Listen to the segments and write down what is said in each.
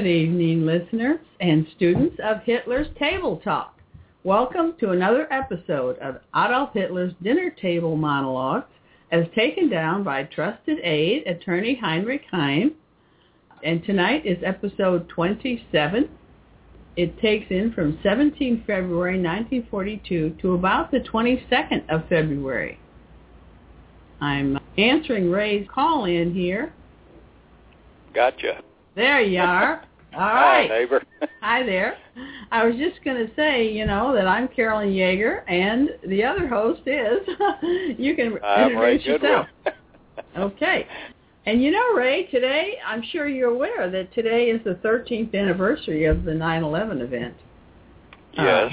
Good evening, listeners and students of Hitler's Table Talk. Welcome to another episode of Adolf Hitler's Dinner Table Monologues, as taken down by trusted aide, attorney Heinrich Heim. And tonight is episode 27. It takes in from 17 February 1942 to about the 22nd of February. I'm answering Ray's call-in here. Gotcha. There you are. All right. Hi, neighbor. Hi there. I was just going to say, that I'm Carolyn Yeager, and the other host is, you can introduce yourself. Okay. And Ray, today, I'm sure you're aware that today is the 13th anniversary of the 9/11 event. Yes.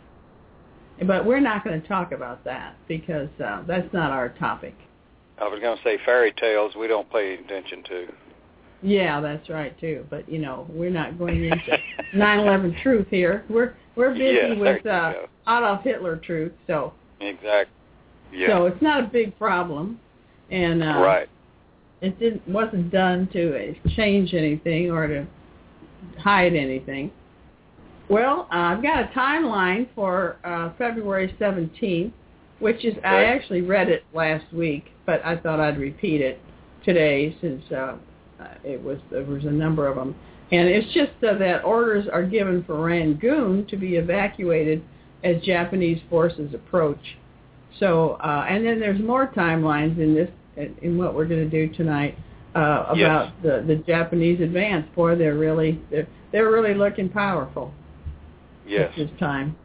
But we're not going to talk about that because that's not our topic. I was going to say fairy tales we don't pay attention to. Yeah, that's right too. But we're not going into 9/11 truth here. We're busy with Adolf Hitler truth. So exactly. Yeah. So it's not a big problem, and right. It wasn't done to change anything or to hide anything. Well, I've got a timeline for February 17th, which is, I actually read it last week, but I thought I'd repeat it today since there was a number of them. And it's just that orders are given for Rangoon to be evacuated as Japanese forces approach. So, and then there's more timelines in what we're going to do tonight about the Japanese advance. Boy, they're really looking powerful. Yes. At this time.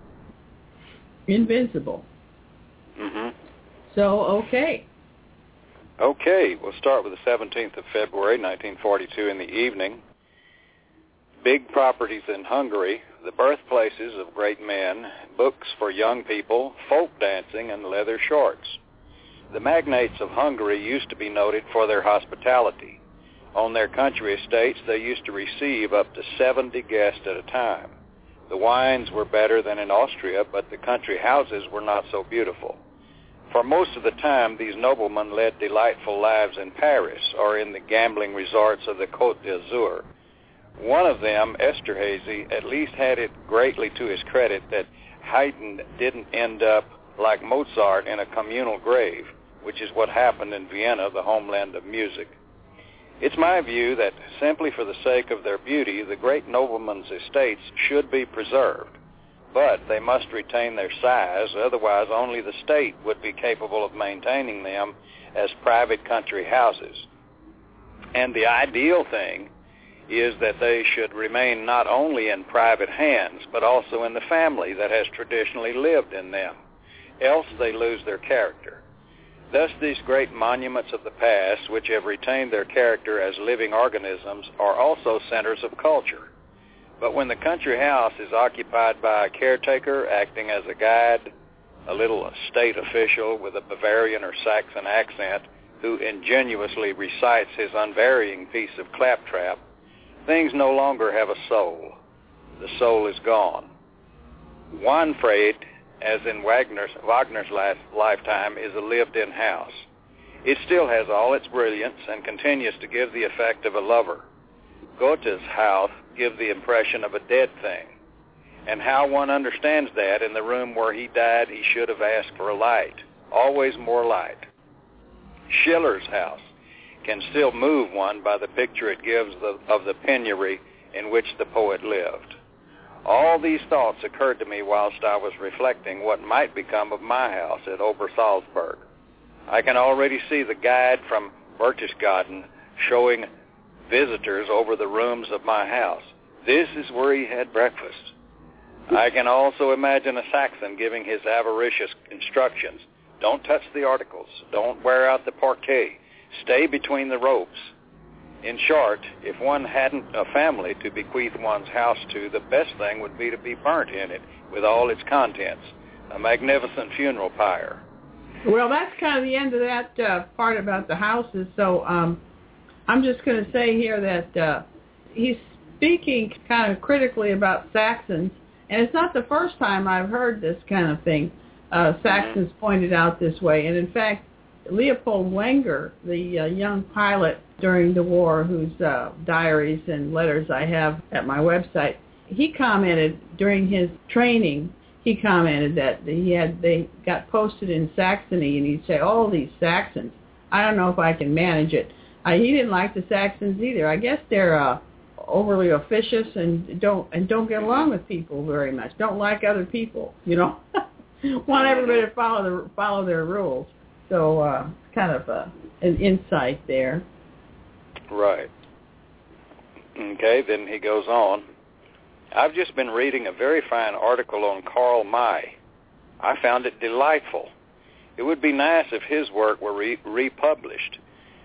Invincible. Mm-hmm. So, okay. Okay, we'll start with the 17th of February, 1942 in the evening. Big properties in Hungary, the birthplaces of great men, books for young people, folk dancing, and leather shorts. The magnates of Hungary used to be noted for their hospitality. On their country estates, they used to receive up to 70 guests at a time. The wines were better than in Austria, but the country houses were not so beautiful. For most of the time, these noblemen led delightful lives in Paris or in the gambling resorts of the Côte d'Azur. One of them, Esterhazy, at least had it greatly to his credit that Haydn didn't end up, like Mozart, in a communal grave, which is what happened in Vienna, the homeland of music. It's my view that simply for the sake of their beauty, the great noblemen's estates should be preserved. But they must retain their size, otherwise only the state would be capable of maintaining them as private country houses. And the ideal thing is that they should remain not only in private hands, but also in the family that has traditionally lived in them. Else they lose their character. Thus these great monuments of the past, which have retained their character as living organisms, are also centers of culture. But when the country house is occupied by a caretaker acting as a guide, a little state official with a Bavarian or Saxon accent who ingenuously recites his unvarying piece of claptrap, things no longer have a soul. The soul is gone. Wahnfried, as in Wagner's lifetime, is a lived-in house. It still has all its brilliance and continues to give the effect of a lover. Goethe's house gives the impression of a dead thing. And how one understands that, in the room where he died, he should have asked for a light. Always more light. Schiller's house can still move one by the picture it gives of the penury in which the poet lived. All these thoughts occurred to me whilst I was reflecting what might become of my house at Obersalzberg. I can already see the guide from Berchtesgaden showing visitors over the rooms of my house. This is where he had breakfast. I can also imagine a Saxon giving his avaricious instructions. Don't touch the articles. Don't wear out the parquet. Stay between the ropes. In short, if one hadn't a family to bequeath one's house to, the best thing would be to be burnt in it with all its contents. A magnificent funeral pyre. Well, that's kind of the end of that part about the houses. So I'm just going to say here that he's speaking kind of critically about Saxons, and it's not the first time I've heard this kind of thing. Saxons pointed out this way, and in fact, Leopold Wenger, the young pilot during the war, whose diaries and letters I have at my website. He commented during his training, he commented that they got posted in Saxony, and he'd say, "Oh, these Saxons, I don't know if I can manage it." He didn't like the Saxons either. I guess they're overly officious and don't get along with people very much. Don't like other people, Want everybody to follow their rules. So kind of an insight there. Right. Okay, then he goes on. I've just been reading a very fine article on Karl May. I found it delightful. It would be nice if his work were republished.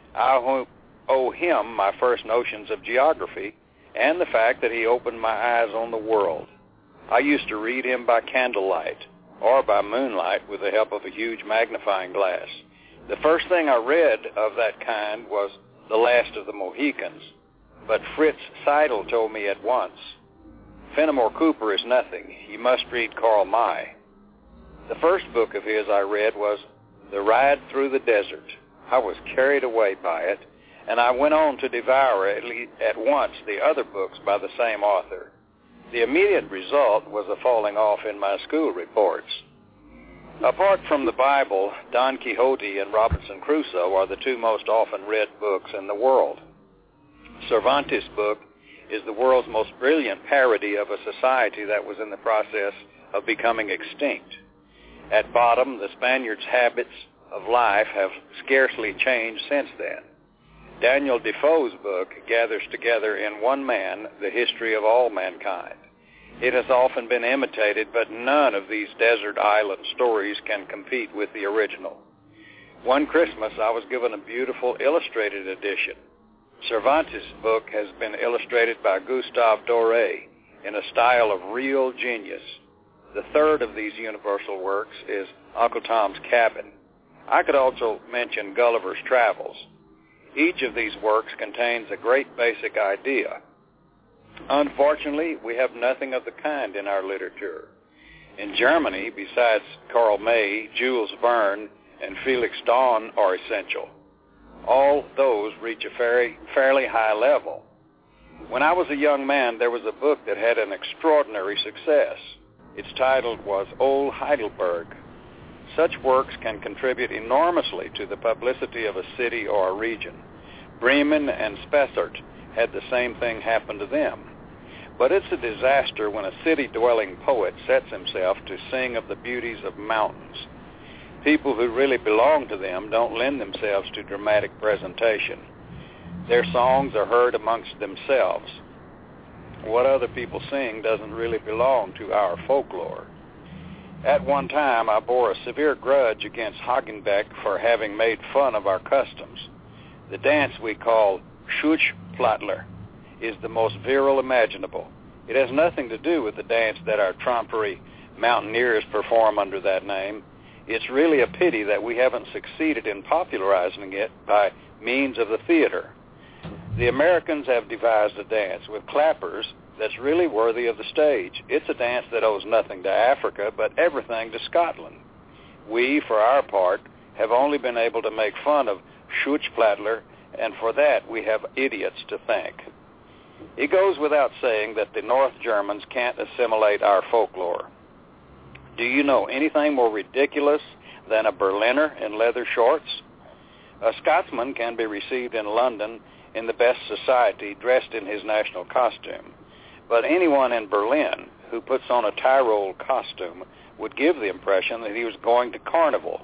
I owe him my first notions of geography and the fact that he opened my eyes on the world. I used to read him by candlelight or by moonlight with the help of a huge magnifying glass. The first thing I read of that kind was The Last of the Mohicans, but Fritz Seidel told me at once, Fenimore Cooper is nothing. You must read Karl May. The first book of his I read was The Ride Through the Desert. I was carried away by it, and I went on to devour at once the other books by the same author. The immediate result was a falling off in my school reports. Apart from the Bible, Don Quixote and Robinson Crusoe are the two most often read books in the world. Cervantes' book is the world's most brilliant parody of a society that was in the process of becoming extinct. At bottom, the Spaniards' habits of life have scarcely changed since then. Daniel Defoe's book gathers together in one man the history of all mankind. It has often been imitated, but none of these desert island stories can compete with the original. One Christmas, I was given a beautiful illustrated edition. Cervantes' book has been illustrated by Gustave Doré in a style of real genius. The third of these universal works is Uncle Tom's Cabin. I could also mention Gulliver's Travels. Each of these works contains a great basic idea. Unfortunately, we have nothing of the kind in our literature. In Germany, besides Karl May, Jules Verne, and Felix Dahn are essential. All those reach a fairly high level. When I was a young man, there was a book that had an extraordinary success. Its title was Old Heidelberg. Such works can contribute enormously to the publicity of a city or a region. Bremen and Spessart had the same thing happen to them. But it's a disaster when a city-dwelling poet sets himself to sing of the beauties of mountains. People who really belong to them don't lend themselves to dramatic presentation. Their songs are heard amongst themselves. What other people sing doesn't really belong to our folklore. At one time, I bore a severe grudge against Hagenbeck for having made fun of our customs. The dance we call Schutzplattler is the most virile imaginable. It has nothing to do with the dance that our trumpery mountaineers perform under that name. It's really a pity that we haven't succeeded in popularizing it by means of the theater. The Americans have devised a dance with clappers that's really worthy of the stage. It's a dance that owes nothing to Africa, but everything to Scotland. We, for our part, have only been able to make fun of Schutzplattler, and for that we have idiots to thank. It goes without saying that the North Germans can't assimilate our folklore. Do you know anything more ridiculous than a Berliner in leather shorts? A Scotsman can be received in London in the best society dressed in his national costume, but anyone in Berlin who puts on a Tyrol costume would give the impression that he was going to carnival.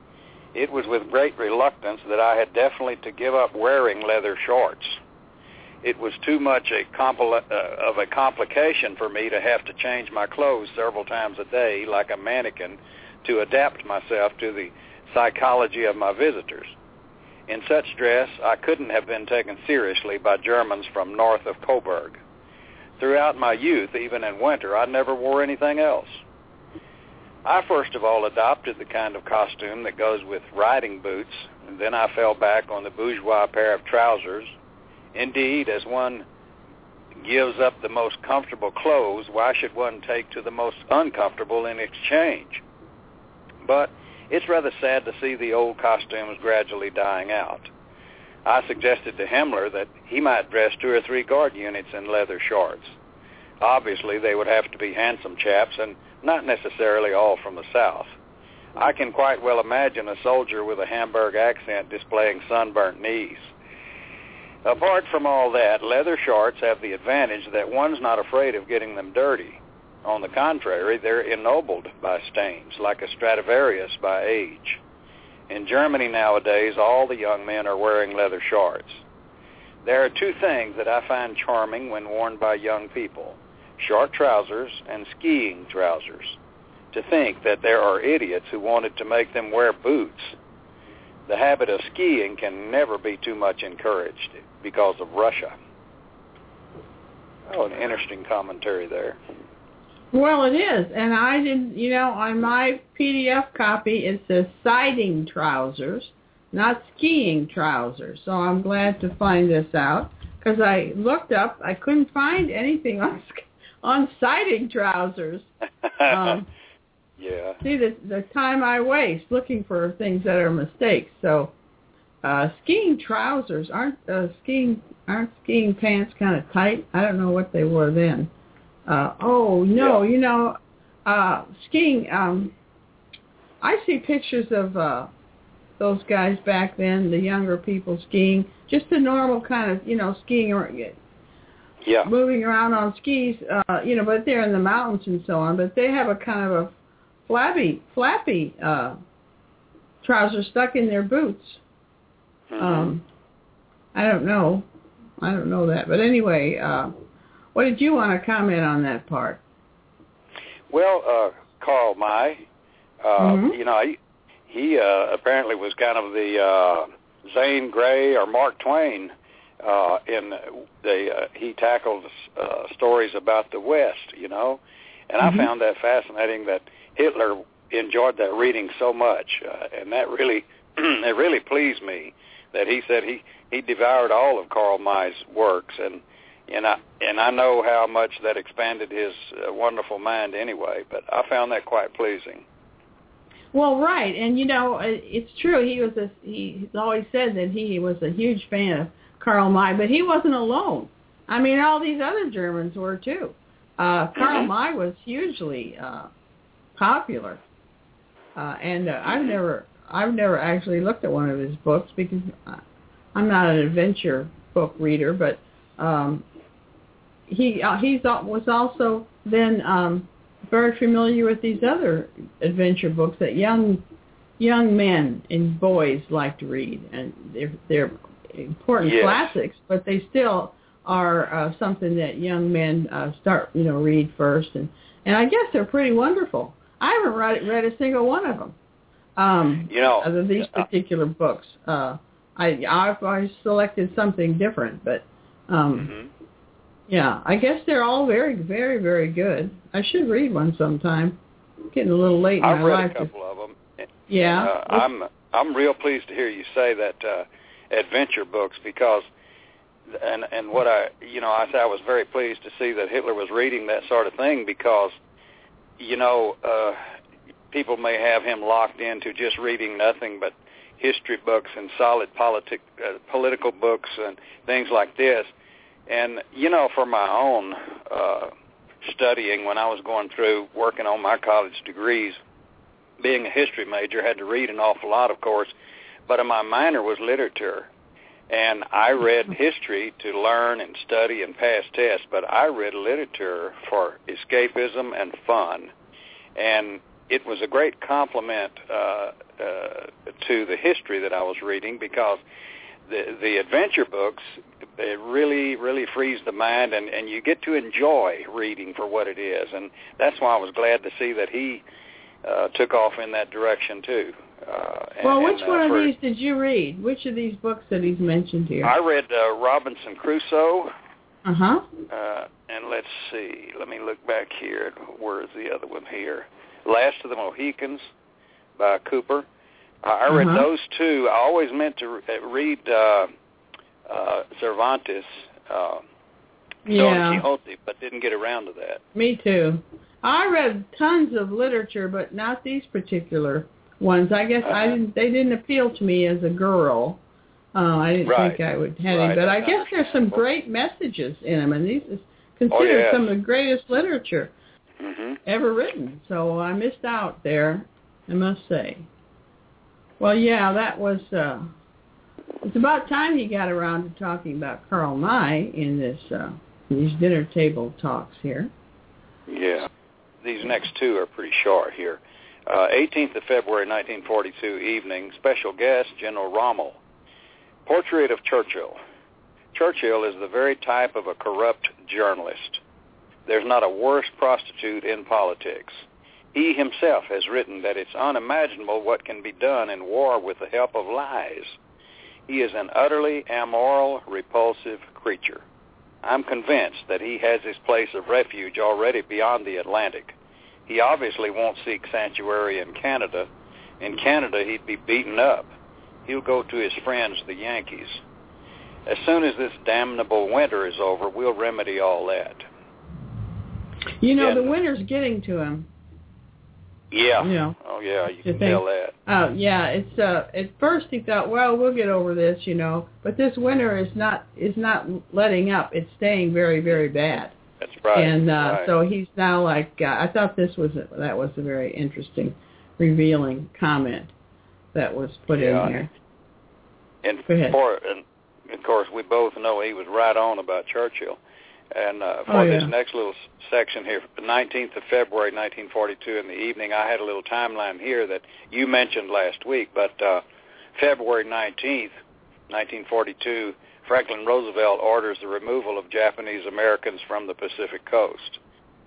It was with great reluctance that I had definitely to give up wearing leather shorts. It was too much of a complication for me to have to change my clothes several times a day like a mannequin to adapt myself to the psychology of my visitors. In such dress, I couldn't have been taken seriously by Germans from north of Coburg. Throughout my youth, even in winter, I never wore anything else. I first of all adopted the kind of costume that goes with riding boots, and then I fell back on the bourgeois pair of trousers. Indeed, as one gives up the most comfortable clothes, why should one take to the most uncomfortable in exchange? But it's rather sad to see the old costumes gradually dying out. I suggested to Himmler that he might dress 2 or 3 guard units in leather shorts. Obviously, they would have to be handsome chaps and not necessarily all from the South. I can quite well imagine a soldier with a Hamburg accent displaying sunburnt knees. Apart from all that, leather shorts have the advantage that one's not afraid of getting them dirty. On the contrary, they're ennobled by stains, like a Stradivarius by age. In Germany nowadays, all the young men are wearing leather shorts. There are 2 things that I find charming when worn by young people: short trousers and skiing trousers. To think that there are idiots who wanted to make them wear boots. The habit of skiing can never be too much encouraged because of Russia. Oh, an interesting commentary there. Well, it is, and I didn't, on my PDF copy it says siding trousers, not skiing trousers. So I'm glad to find this out, because I looked up, I couldn't find anything on siding trousers. Yeah. See, the time I waste looking for things that are mistakes. So skiing trousers, aren't skiing pants kind of tight? I don't know what they were then. Skiing, I see pictures of those guys back then, the younger people skiing, just the normal kind of, skiing, moving around on skis, but they're in the mountains and so on, but they have a kind of a flappy trousers stuck in their boots. Mm-hmm. I don't know that, but anyway, what did you want to comment on that part? Well, Karl May, he apparently was kind of the Zane Grey or Mark Twain. He tackled stories about the West, and I found that fascinating that Hitler enjoyed that reading so much, and that really it really pleased me that he said he devoured all of Karl May's works, and I know how much that expanded his wonderful mind anyway, but I found that quite pleasing. Well, right, and it's true. He's always said that he was a huge fan of Karl May, but he wasn't alone. I mean, all these other Germans were too. Karl May was hugely popular, and I've never actually looked at one of his books because I'm not an adventure book reader, but he was also then very familiar with these other adventure books that young men and boys like to read, and they're important classics, but they still are something that young men start read first, and I guess they're pretty wonderful. I haven't read a single one of them. Of these particular books, I've selected something different, but I guess they're all very, very, very good. I should read one sometime. It's getting a little late in my life. I've read a couple of them. Yeah, I'm real pleased to hear you say that adventure books, because and what I was very pleased to see that Hitler was reading that sort of thing, because people may have him locked into just reading nothing but history books and solid political books and things like this. And, for my own studying, when I was going through working on my college degrees, being a history major, had to read an awful lot, of course, but my minor was literature. And I read history to learn and study and pass tests, but I read literature for escapism and fun. And it was a great compliment to the history that I was reading, because the adventure books, it really, really frees the mind, and you get to enjoy reading for what it is. And that's why I was glad to see that he took off in that direction, too. Which one of these did you read? Which of these books that he's mentioned here? I read Robinson Crusoe. Uh-huh. And let's see. Let me look back here. Where is the other one here? Last of the Mohicans by Cooper. I read those two. I always meant to read Cervantes, Don Quixote, but didn't get around to that. Me too. I read tons of literature, but not these particular ones. I guess they didn't appeal to me as a girl. I didn't think I would have any, but I guess there's some great messages in them, and these is considered some of the greatest literature ever written. So I missed out there, I must say. Well, yeah, that was. It's about time he got around to talking about Karl May in these dinner table talks here. Yeah, these next two are pretty short here. 18th of February, 1942 evening, special guest, General Rommel. Portrait of Churchill. Churchill is the very type of a corrupt journalist. There's not a worse prostitute in politics. He himself has written that it's unimaginable what can be done in war with the help of lies. He is an utterly amoral, repulsive creature. I'm convinced that he has his place of refuge already beyond the Atlantic. He obviously won't seek sanctuary in Canada. In Canada, he'd be beaten up. He'll go to his friends, the Yankees. As soon as this damnable winter is over, we'll remedy all that. You know, the winter's getting to him. Yeah. You know, oh, yeah, you can tell that. Oh, yeah. It's at first he thought, well, we'll get over this, you know. But this winter is not letting up. It's staying very, very bad. That's right. And so he's now like, I thought that was a very interesting, revealing comment that was put in here. And of course, we both know he was right on about Churchill. And for this next little section here, the 19th of February, 1942 in the evening, I had a little timeline here that you mentioned last week, but February 19th, 1942, Franklin Roosevelt orders the removal of Japanese Americans from the Pacific coast.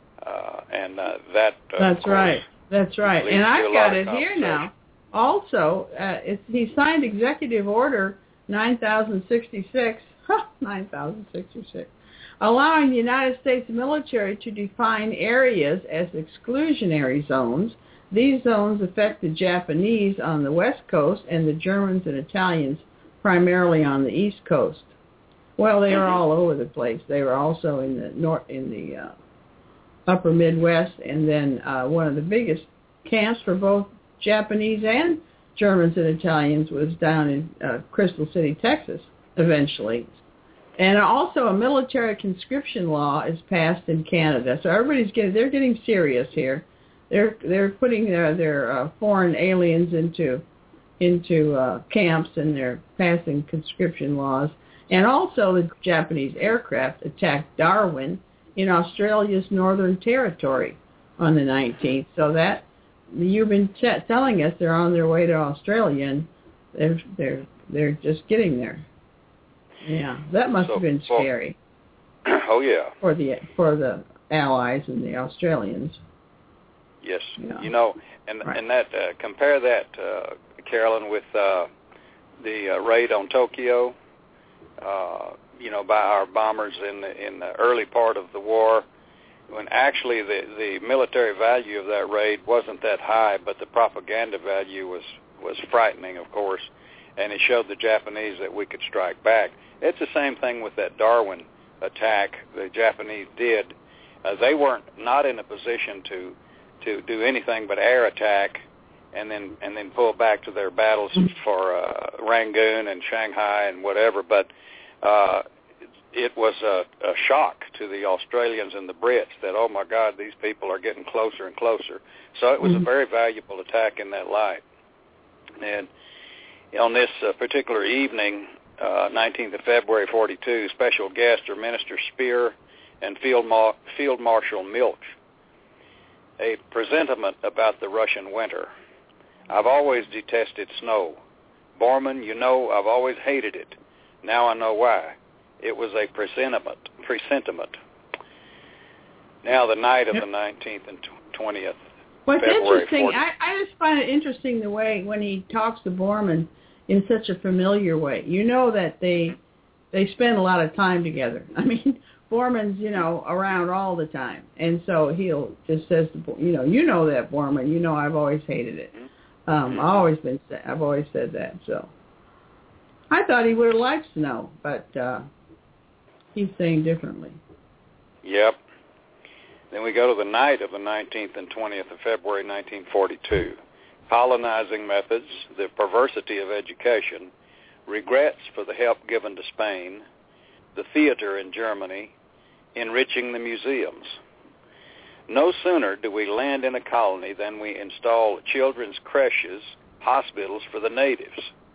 That's right. That's right. And I've got it here now. Also, he signed Executive Order 9066, 9066, allowing the United States military to define areas as exclusionary zones. These zones affect the Japanese on the west coast and the Germans and Italians primarily on the east coast. Well, they were all over the place. They were also in the upper Midwest, and then one of the biggest camps for both Japanese and Germans and Italians was down in Crystal City, Texas, eventually. And also a military conscription law is passed in Canada. So they're getting serious here. They're putting their foreign aliens into camps, and they're passing conscription laws. And also the Japanese aircraft attacked Darwin in Australia's Northern Territory on the 19th. So that you've been telling us they're on their way to Australia, and they're just getting there. Yeah, that must have been scary. Oh yeah. For the Allies and the Australians. Yes, yeah. You know, and that compare that, Carolyn, with the raid on Tokyo. By our bombers in the early part of the war, when actually the military value of that raid wasn't that high, but the propaganda value was frightening, of course, and it showed the Japanese that we could strike back. It's the same thing with that Darwin attack the Japanese did. They weren't not in a position to do anything but air attack and then pull back to their battles for Rangoon and Shanghai and whatever, but it was a shock to the Australians and the Brits that, oh my God, these people are getting closer and closer. So it was a very valuable attack in that light. And on this particular evening, 19th of February 42, special guests are Minister Speer and Field Marshal Milch. A presentiment about the Russian winter. I've always detested snow. Borman, you know I've always hated it. Now I know why. It was a presentiment. Now the night of the 19th and 20th What's February interesting, I just find it interesting the way when he talks to Borman in such a familiar way. You know that they spend a lot of time together. I mean, Borman's, around all the time. And so he'll just says, you know that, Borman. You know I've always hated it. I've always said that. So I thought he would have liked snow, but he's saying differently. Yep. Then we go to the night of the 19th and 20th of February 1942. Colonizing methods, the perversity of education, regrets for the help given to Spain, the theater in Germany, enriching the museums. No sooner do we land in a colony than we install children's creches, hospitals for the natives.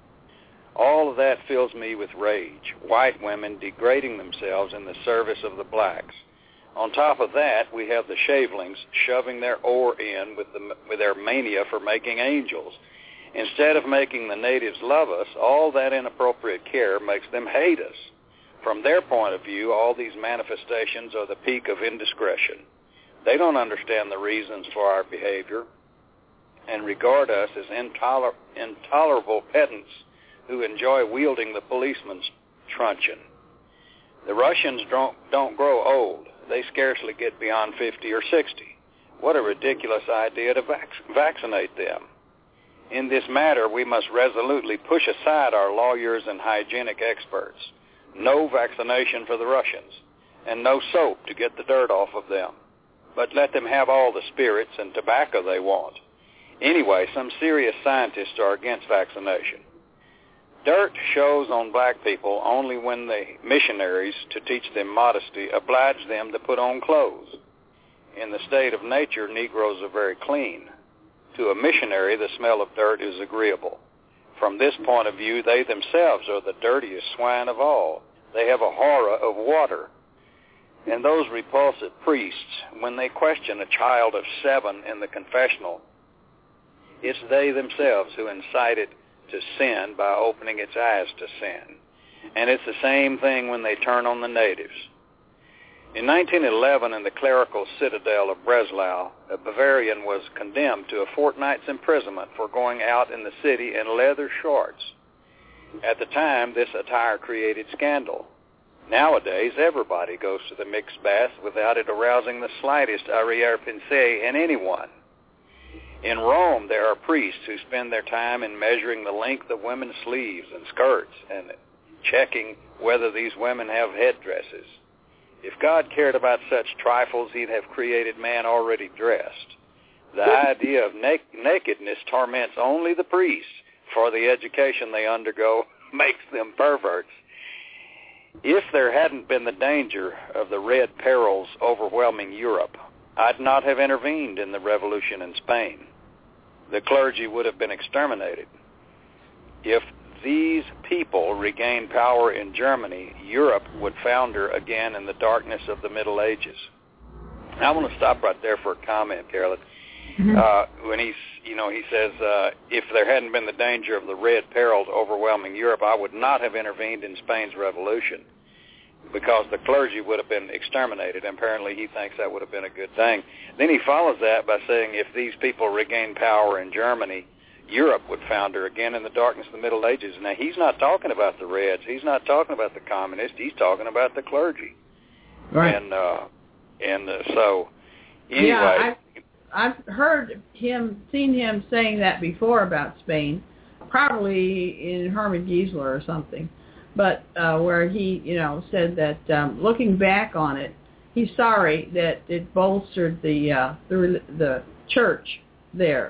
All of that fills me with rage. White women degrading themselves in the service of the blacks. On top of that, we have the shavelings shoving their oar in with their mania for making angels. Instead of making the natives love us, all that inappropriate care makes them hate us. From their point of view, all these manifestations are the peak of indiscretion. They don't understand the reasons for our behavior and regard us as intolerable pedants who enjoy wielding the policeman's truncheon. The Russians don't grow old. They scarcely get beyond 50 or 60. What a ridiculous idea to vaccinate them. In this matter, we must resolutely push aside our lawyers and hygienic experts. No vaccination for the Russians, and no soap to get the dirt off of them. But let them have all the spirits and tobacco they want. Anyway, some serious scientists are against vaccination. Dirt shows on black people only when the missionaries, to teach them modesty, oblige them to put on clothes. In the state of nature, Negroes are very clean. To a missionary, the smell of dirt is agreeable. From this point of view, they themselves are the dirtiest swine of all. They have a horror of water. And those repulsive priests, when they question a child of 7 in the confessional, it's they themselves who incite it to sin by opening its eyes to sin. And it's the same thing when they turn on the natives. In 1911, in the clerical citadel of Breslau, a Bavarian was condemned to a fortnight's imprisonment for going out in the city in leather shorts. At the time, this attire created scandal. Nowadays, everybody goes to the mixed bath without it arousing the slightest arrière-pensée in anyone. In Rome, there are priests who spend their time in measuring the length of women's sleeves and skirts and checking whether these women have headdresses. If God cared about such trifles, he'd have created man already dressed. The idea of nakedness torments only the priests, for the education they undergo makes them perverts. If there hadn't been the danger of the Red Perils overwhelming Europe, I'd not have intervened in the revolution in Spain. The clergy would have been exterminated. If these people regained power in Germany, Europe would founder again in the darkness of the Middle Ages. I want to stop right there for a comment, Carolyn. When he says, if there hadn't been the danger of the Red Perils overwhelming Europe, I would not have intervened in Spain's revolution because the clergy would have been exterminated. Apparently he thinks that would have been a good thing. Then he follows that by saying if these people regained power in Germany, Europe would founder again in the darkness of the Middle Ages. Now, he's not talking about the Reds. He's not talking about the communists. He's talking about the clergy. Right. So, anyway. Yeah, I've heard seen him saying that before about Spain, probably in Herman Giesler or something, but where he, said that looking back on it, he's sorry that it bolstered the church there.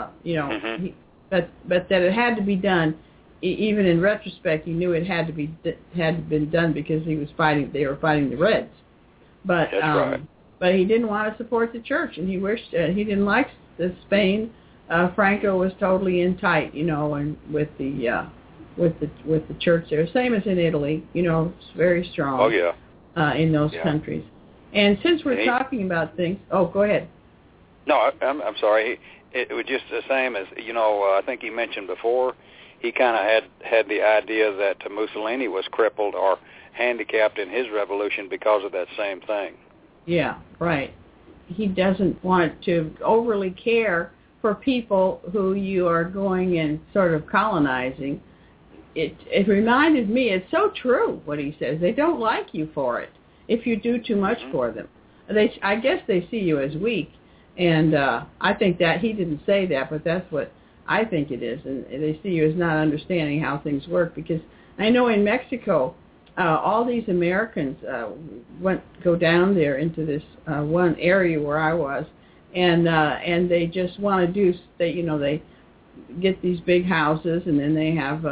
But that it had to be done. Even in retrospect, he knew it had been done because they were fighting the Reds. But that's right. But he didn't want to support the church, and he wished he didn't like the Spain. Franco was totally in tight, and with the church there, same as in Italy. It's very strong. Oh yeah. In those countries. And since we're talking about things, go ahead. No, I'm sorry. It was just the same as, I think he mentioned before, he kind of had the idea that Mussolini was crippled or handicapped in his revolution because of that same thing. Yeah, right. He doesn't want to overly care for people who you are going and sort of colonizing. It reminded me, it's so true what he says. They don't like you for it if you do too much for them. I guess they see you as weak. And I think that he didn't say that, but that's what I think it is. And they see you as not understanding how things work. Because I know in Mexico, all these Americans go down there into this one area where I was, and they just want to they get these big houses, and then they have a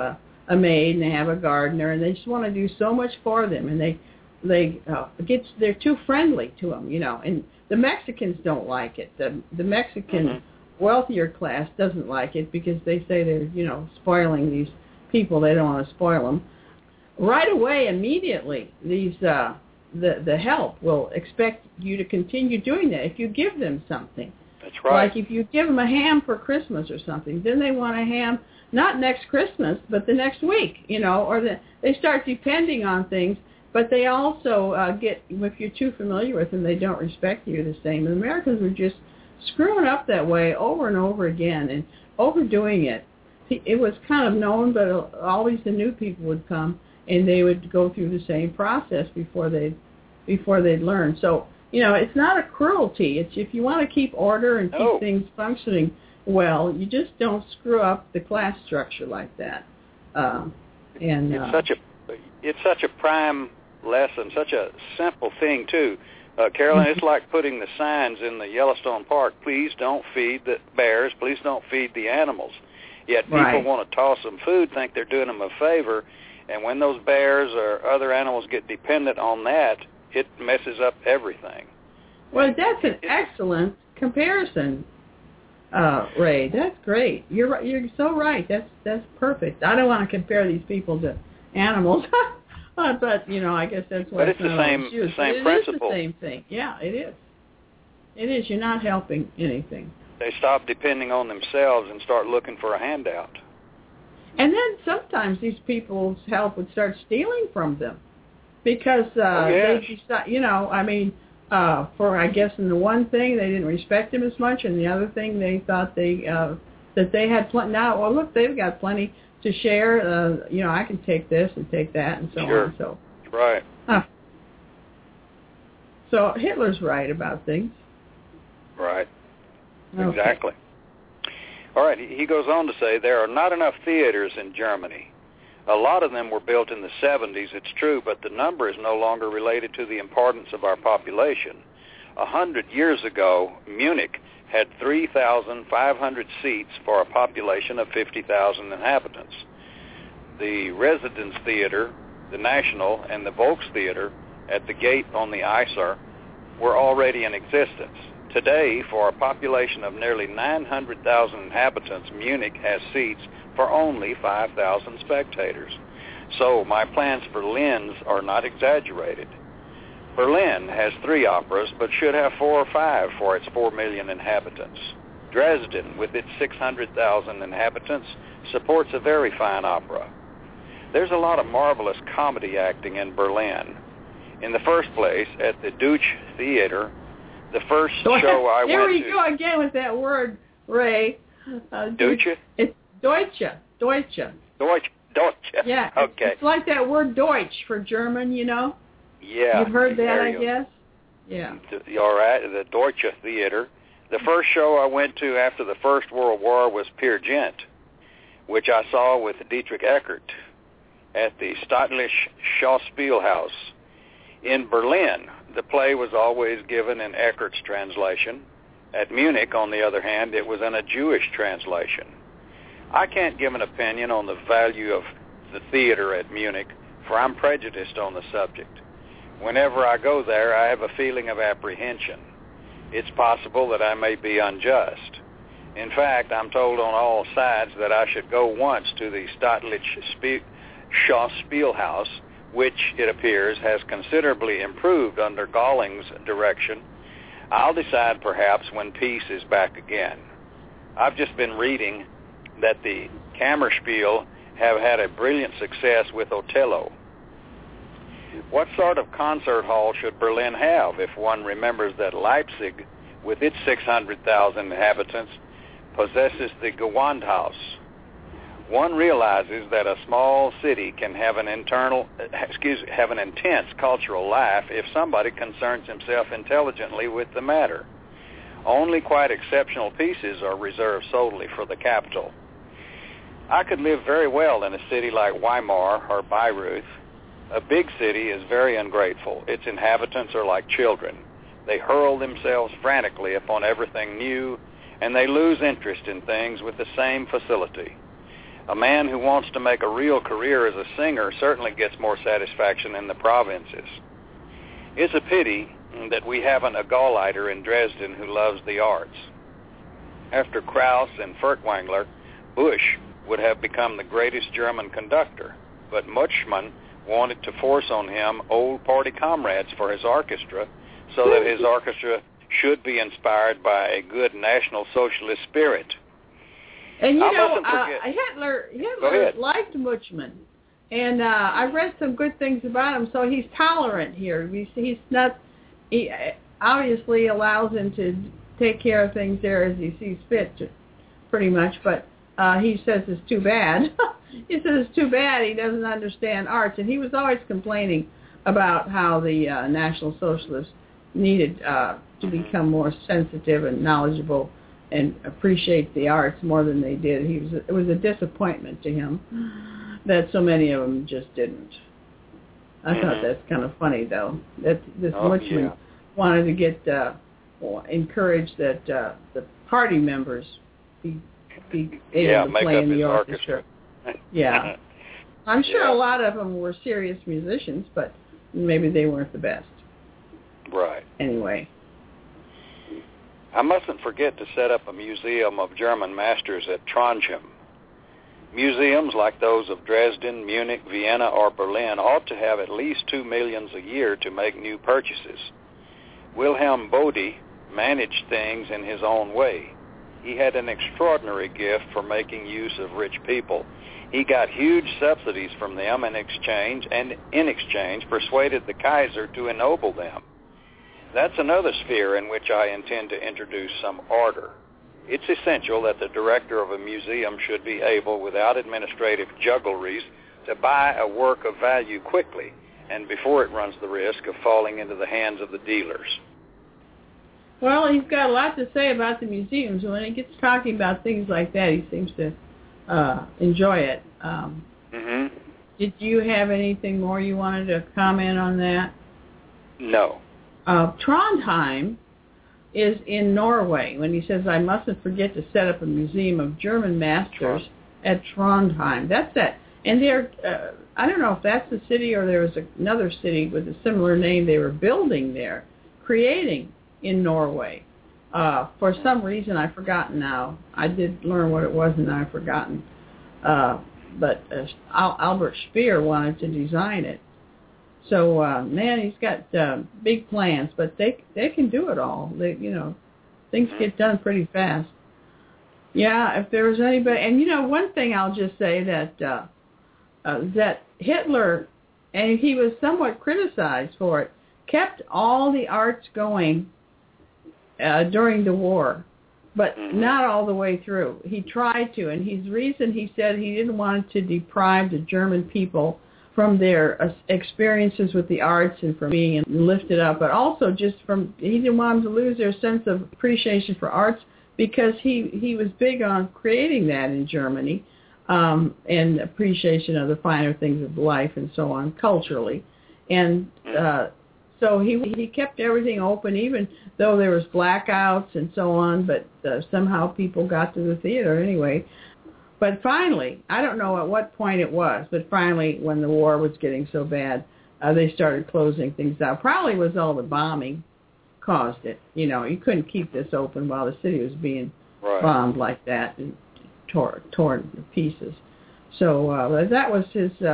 a maid and they have a gardener, and they just want to do so much for them, and they're too friendly to them, and the Mexicans don't like it. The Mexican wealthier class doesn't like it because they say they're, spoiling these people. They don't want to spoil them. Right away, immediately, these the help will expect you to continue doing that if you give them something. That's right. Like if you give them a ham for Christmas or something, then they want a ham not next Christmas, but the next week, or they start depending on things. But they also if you're too familiar with them, they don't respect you the same. And Americans were just screwing up that way over and over again and overdoing it. It was kind of known, but always the new people would come and they would go through the same process before they'd learn. So, it's not a cruelty. It's if you want to keep order and keep things functioning well, you just don't screw up the class structure like that. It's such a prime lesson, such a simple thing too. Carolyn, it's like putting the signs in the Yellowstone Park, please don't feed the bears, please don't feed the animals. Yet people want to toss them food, think they're doing them a favor, and when those bears or other animals get dependent on that, it messes up everything. Well, that's an excellent comparison, Ray. That's great. You're so right. That's perfect. I don't want to compare these people to animals, but I guess that's what. But it's the same principle. It is the same thing. Yeah, it is. It is. You're not helping anything. They stop depending on themselves and start looking for a handout. And then sometimes these people's help would start stealing from them because they decide, for I guess in the one thing they didn't respect him as much, and the other thing they thought that they had plenty. Now, well, look, they've got plenty to share. I can take this and take that and so on. So right. So Hitler's right about things. Right. Okay. Exactly. All right. He goes on to say there are not enough theaters in Germany. A lot of them were built in the 70s, it's true, but the number is no longer related to the importance of our population. 100 years ago, Munich had 3,500 seats for a population of 50,000 inhabitants. The Residence Theater, the National, and the Volkstheater at the gate on the Isar were already in existence. Today, for a population of nearly 900,000 inhabitants, Munich has seats for only 5,000 spectators. So my plans for Linz are not exaggerated. Berlin has 3 operas, but should have 4 or 5 for its 4 million inhabitants. Dresden, with its 600,000 inhabitants, supports a very fine opera. There's a lot of marvelous comedy acting in Berlin. In the first place, at the Deutsche Theater, the first show I went to... Here we go again with that word, Ray. Deutsche? It's Deutsche. Deutsche. Yeah. Okay. It's like that word Deutsch for German, Yeah. You've heard that, I guess? Yeah. All right. The Deutsche Theater. The first show I went to after the First World War was Peer Gynt, which I saw with Dietrich Eckart at the Staatliche Schauspielhaus. In Berlin, the play was always given in Eckart's translation. At Munich, on the other hand, it was in a Jewish translation. I can't give an opinion on the value of the theater at Munich, for I'm prejudiced on the subject. Whenever I go there, I have a feeling of apprehension. It's possible that I may be unjust. In fact, I'm told on all sides that I should go once to the Staatliche Schauspielhaus, which, it appears, has considerably improved under Golling's direction. I'll decide perhaps when peace is back again. I've just been reading that the Kammerspiel have had a brilliant success with Othello. What sort of concert hall should Berlin have if one remembers that Leipzig, with its 600,000 inhabitants, possesses the Gewandhaus? One realizes that a small city can have an intense cultural life if somebody concerns himself intelligently with the matter. Only quite exceptional pieces are reserved solely for the capital. I could live very well in a city like Weimar or Bayreuth. A big city is very ungrateful. Its inhabitants are like children. They hurl themselves frantically upon everything new, and they lose interest in things with the same facility. A man who wants to make a real career as a singer certainly gets more satisfaction in the provinces. It's a pity that we haven't a Gauleiter in Dresden who loves the arts. After Krauss and Furtwängler, Busch would have become the greatest German conductor, but Mutschmann wanted to force on him old party comrades for his orchestra so that his orchestra should be inspired by a good National Socialist spirit. And Hitler liked Mutschmann, and I read some good things about him. So he's tolerant here. He's not. He obviously allows him to take care of things there as he sees fit, pretty much. But he says it's too bad. He says it's too bad he doesn't understand arts, and he was always complaining about how the National Socialists needed to become more sensitive and knowledgeable and appreciate the arts more than they did. It was a disappointment to him that so many of them just didn't. I thought that's kind of funny, though, that this Mutschmann wanted to get encourage that the party members be able to play in the orchestra. Yeah. I'm sure a lot of them were serious musicians, but maybe they weren't the best. Right. Anyway. I mustn't forget to set up a museum of German masters at Trondheim. Museums like those of Dresden, Munich, Vienna, or Berlin ought to have at least $2 million a year to make new purchases. Wilhelm Bode managed things in his own way. He had an extraordinary gift for making use of rich people. He got huge subsidies from them in exchange persuaded the Kaiser to ennoble them. That's another sphere in which I intend to introduce some order. It's essential that the director of a museum should be able, without administrative juggleries, to buy a work of value quickly and before it runs the risk of falling into the hands of the dealers. Well, he's got a lot to say about the museums. When he gets talking about things like that, he seems to enjoy it. Did you have anything more you wanted to comment on that? No. Trondheim is in Norway. When he says, I mustn't forget to set up a museum of German masters at Trondheim. That's that. And they're, I don't know if that's the city or there was another city with a similar name they were building there, creating in Norway. For some reason, I've forgotten now. I did learn what it was, and I've forgotten. But Albert Speer wanted to design it. So, man, he's got big plans, but they can do it all. Things get done pretty fast. Yeah, if there was anybody, and one thing I'll just say that Hitler, and he was somewhat criticized for it, kept all the arts going during the war, but not all the way through. He tried to, and his reason, he said he didn't want to deprive the German people from their experiences with the arts and from being lifted up, but also just he didn't want them to lose their sense of appreciation for arts, because he was big on creating that in Germany, and appreciation of the finer things of life and so on, culturally. And so he kept everything open, even though there was blackouts and so on, but somehow people got to the theater anyway. But finally, I don't know at what point it was, but finally when the war was getting so bad, they started closing things out. Probably was all the bombing caused it. You couldn't keep this open while the city was being bombed like that and torn to pieces. So that was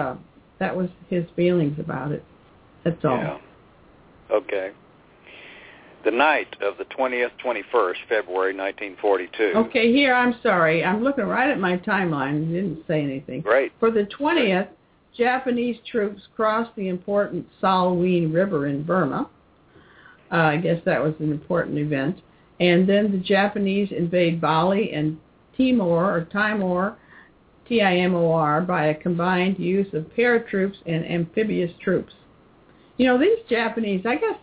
his feelings about it. That's all. Yeah. Okay. The night of the 20th, 21st, February 1942. Okay, here, I'm sorry. I'm looking right at my timeline. It didn't say anything. Great. For the 20th, Japanese troops crossed the important Salween River in Burma. I guess that was an important event. And then the Japanese invade Bali and Timor, Timor, by a combined use of paratroops and amphibious troops. These Japanese, I guess,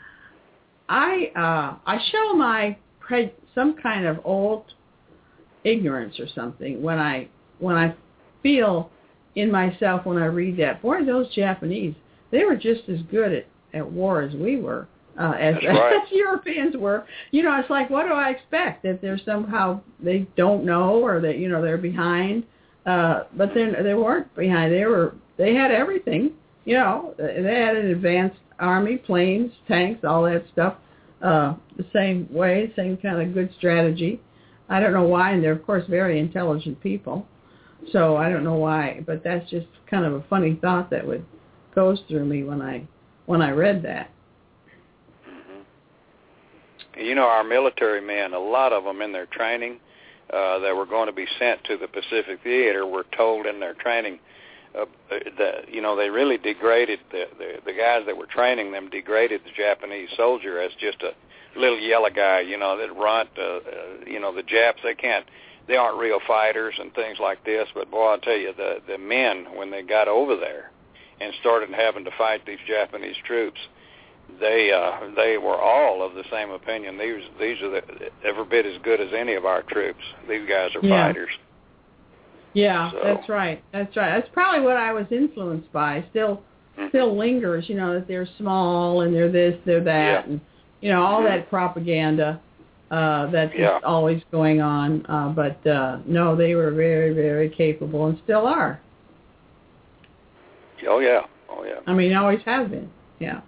I show my some kind of old ignorance or something when I feel in myself when I read that. Boy, those Japanese, they were just as good at war as we were, as Europeans were. It's like, what do I expect? That they're somehow, they don't know, or that, they're behind. But then they weren't behind. They had everything. You know, they had an advanced army, planes, tanks, all that stuff. The same way, same kind of good strategy. I don't know why, and they're of course very intelligent people. So I don't know why, but that's just kind of a funny thought that goes through me when I read that. Mm-hmm. You know, our military men, a lot of them in their training that were going to be sent to the Pacific Theater were told in their training that, you know, they really degraded the guys that were training them, degraded the Japanese soldier as just a little yellow guy, you know, that runt. You know, the Japs, they aren't real fighters and things like this. But boy, I'll tell you, the men, when they got over there and started having to fight these Japanese troops, they were all of the same opinion. These are every bit as good as any of our troops. These guys are fighters. Yeah, so. That's right. That's probably what I was influenced by. Still lingers, you know, that they're small and they're this, they're that, and you know, all that propaganda that's just always going on. But no, they were very, very capable and still are. Oh yeah. I mean, always have been. Yeah.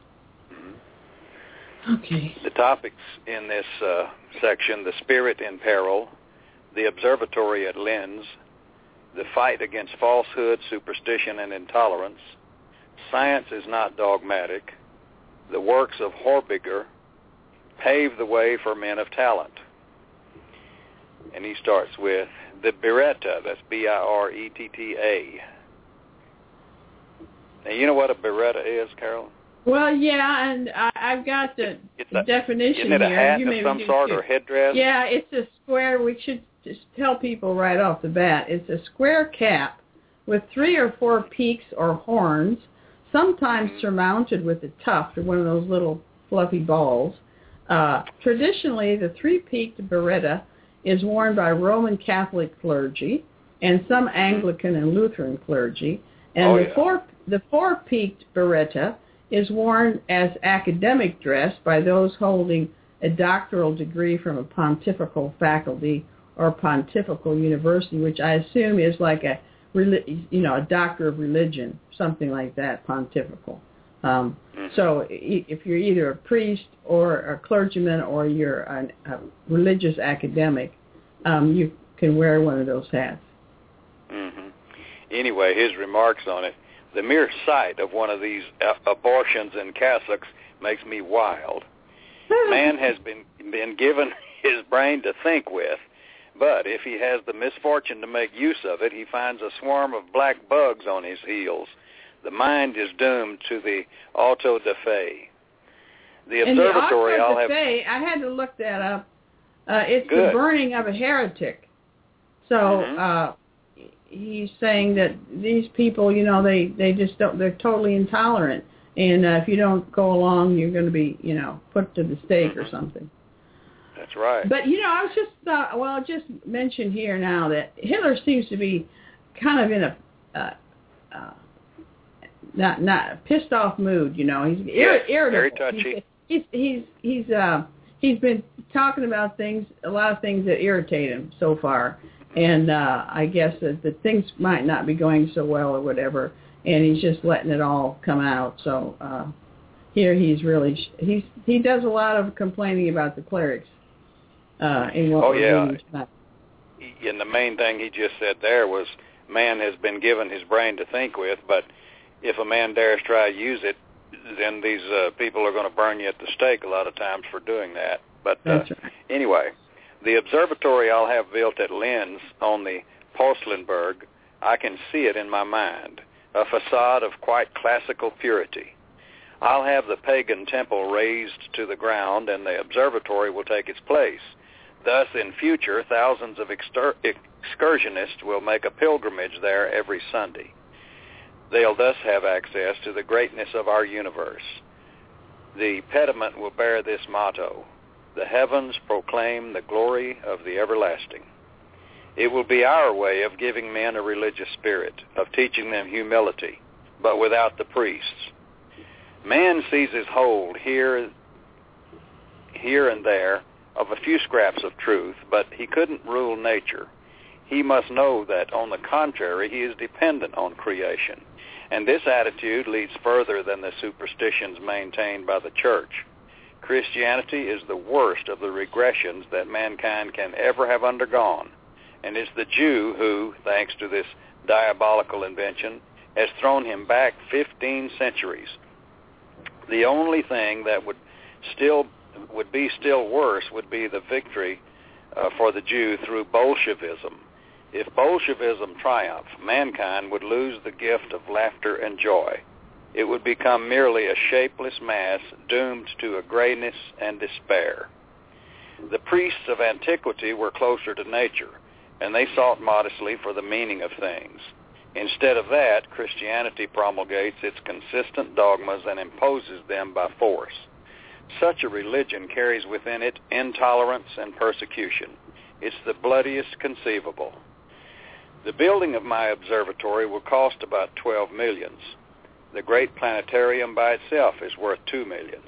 Okay. The topics in this section: the spirit in peril, the observatory at Linz, the fight against falsehood, superstition, and intolerance, science is not dogmatic, the works of Horbiger, pave the way for men of talent. And he starts with the Beretta, that's B-I-R-E-T-T-A. Now, you know what a Beretta is, Carolyn? Well, yeah, and I've got the definition here. Isn't it a hat of some sort or headdress? Yeah, it's a square. We should just tell people right off the bat. It's a square cap with 3 or 4 peaks or horns, sometimes surmounted with a tuft or one of those little fluffy balls. Traditionally, the 3-peaked Beretta is worn by Roman Catholic clergy and some Anglican and Lutheran clergy, and the 4-peaked Beretta is worn as academic dress by those holding a doctoral degree from a pontifical faculty or pontifical university, which I assume is like a doctor of religion, something like that, pontifical. So if you're either a priest or a clergyman or you're a religious academic, you can wear one of those hats. Mm-hmm. Anyway, his remarks on it: the mere sight of one of these abortions in cassocks makes me wild. Man has been given his brain to think with, but if he has the misfortune to make use of it, he finds a swarm of black bugs on his heels. The mind is doomed to the auto da fe. The observatory, and the auto da fe, I had to look that up. It's Good. The burning of a heretic. So he's saying that these people, you know, they just don't, they're totally intolerant. And if you don't go along, you're going to be, you know, put to the stake or something. That's right. But, you know, I was just just mention here now that Hitler seems to be kind of in a not pissed off mood, you know. He's irritable. Very touchy. He's been talking about a lot of things that irritate him so far. And I guess that things might not be going so well or whatever, and he's just letting it all come out. So here he does a lot of complaining about the clerics in what we're reading tonight. And the main thing he just said there was, man has been given his brain to think with, but if a man dares try to use it, then these people are going to burn you at the stake a lot of times for doing that. But That's right. Anyway, the observatory I'll have built at Linz on the Poslenberg, I can see it in my mind, a facade of quite classical purity. I'll have the pagan temple razed to the ground, and the observatory will take its place. Thus, in future, thousands of excursionists will make a pilgrimage there every Sunday. They'll thus have access to the greatness of our universe. The pediment will bear this motto: the heavens proclaim the glory of the everlasting. It will be our way of giving men a religious spirit, of teaching them humility, but without the priests. Man seizes hold here and there of a few scraps of truth, but he couldn't rule nature. he must know that, on the contrary, he is dependent on creation. And this attitude leads further than the superstitions maintained by the church. Christianity is the worst of the regressions that mankind can ever have undergone, and it's the Jew who, thanks to this diabolical invention, has thrown him back 15 centuries. The only thing that would be still worse would be the victory for the Jew through Bolshevism. If Bolshevism triumphed, mankind would lose the gift of laughter and joy. It would become merely a shapeless mass doomed to a grayness and despair. The priests of antiquity were closer to nature, and they sought modestly for the meaning of things. Instead of that, Christianity promulgates its consistent dogmas and imposes them by force. Such a religion carries within it intolerance and persecution. It's the bloodiest conceivable. The building of my observatory will cost about $12 million. The great planetarium by itself is worth $2 million.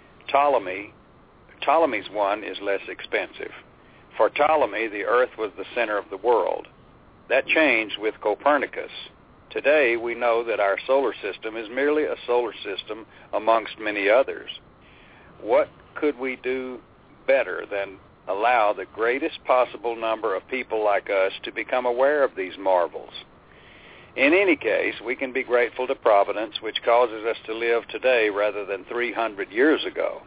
Ptolemy's one is less expensive. For Ptolemy, the Earth was the center of the world. That changed with Copernicus. Today, we know that our solar system is merely a solar system amongst many others. What could we do better than allow the greatest possible number of people like us to become aware of these marvels? In any case, we can be grateful to Providence, which causes us to live today rather than 300 years ago.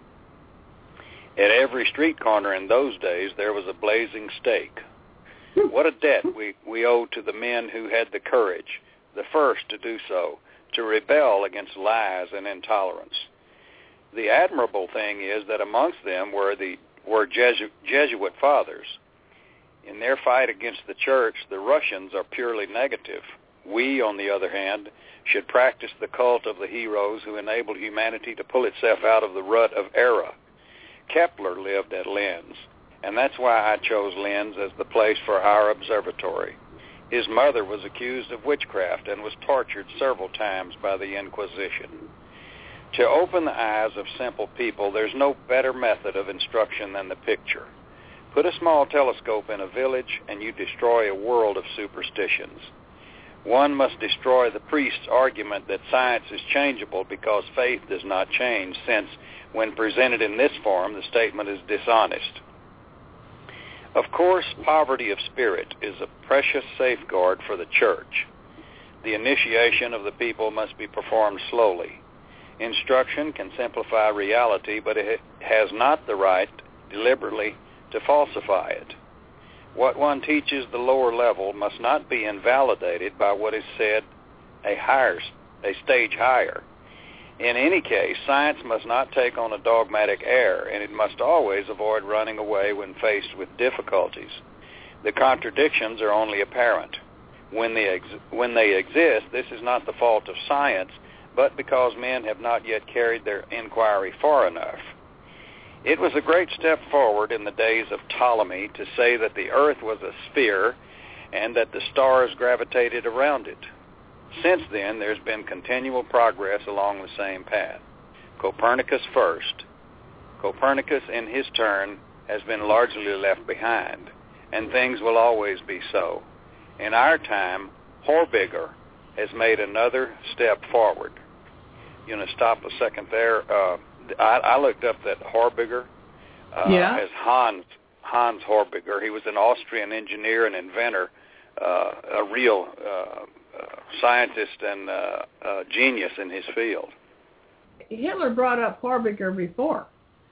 At every street corner in those days, there was a blazing stake. What a debt we owe to the men who had the courage, the first to do so, to rebel against lies and intolerance. The admirable thing is that amongst them were Jesuit fathers. In their fight against the church, the Russians are purely negative. We, on the other hand, should practice the cult of the heroes who enabled humanity to pull itself out of the rut of error. Kepler lived at Linz, and that's why I chose Linz as the place for our observatory. His mother was accused of witchcraft and was tortured several times by the Inquisition. To open the eyes of simple people, there's no better method of instruction than the picture. Put a small telescope in a village, and you destroy a world of superstitions. One must destroy the priest's argument that science is changeable because faith does not change, since, when presented in this form, the statement is dishonest. Of course, poverty of spirit is a precious safeguard for the church. The initiation of the people must be performed slowly. Instruction can simplify reality, but it has not the right deliberately to falsify it. What one teaches the lower level must not be invalidated by what is said a stage higher. In any case, science must not take on a dogmatic air, and it must always avoid running away when faced with difficulties. The contradictions are only apparent. When they exist, this is not the fault of science, but because men have not yet carried their inquiry far enough. It was a great step forward in the days of Ptolemy to say that the earth was a sphere and that the stars gravitated around it. Since then, there's been continual progress along the same path. Copernicus first. Copernicus, in his turn, has been largely left behind, and things will always be so. In our time, Horbiger has made another step forward. You know, stop a second there. I looked up that Horbiger as Hans Horbiger. He was an Austrian engineer and inventor, a real scientist and genius in his field. Hitler brought up Horbiger before.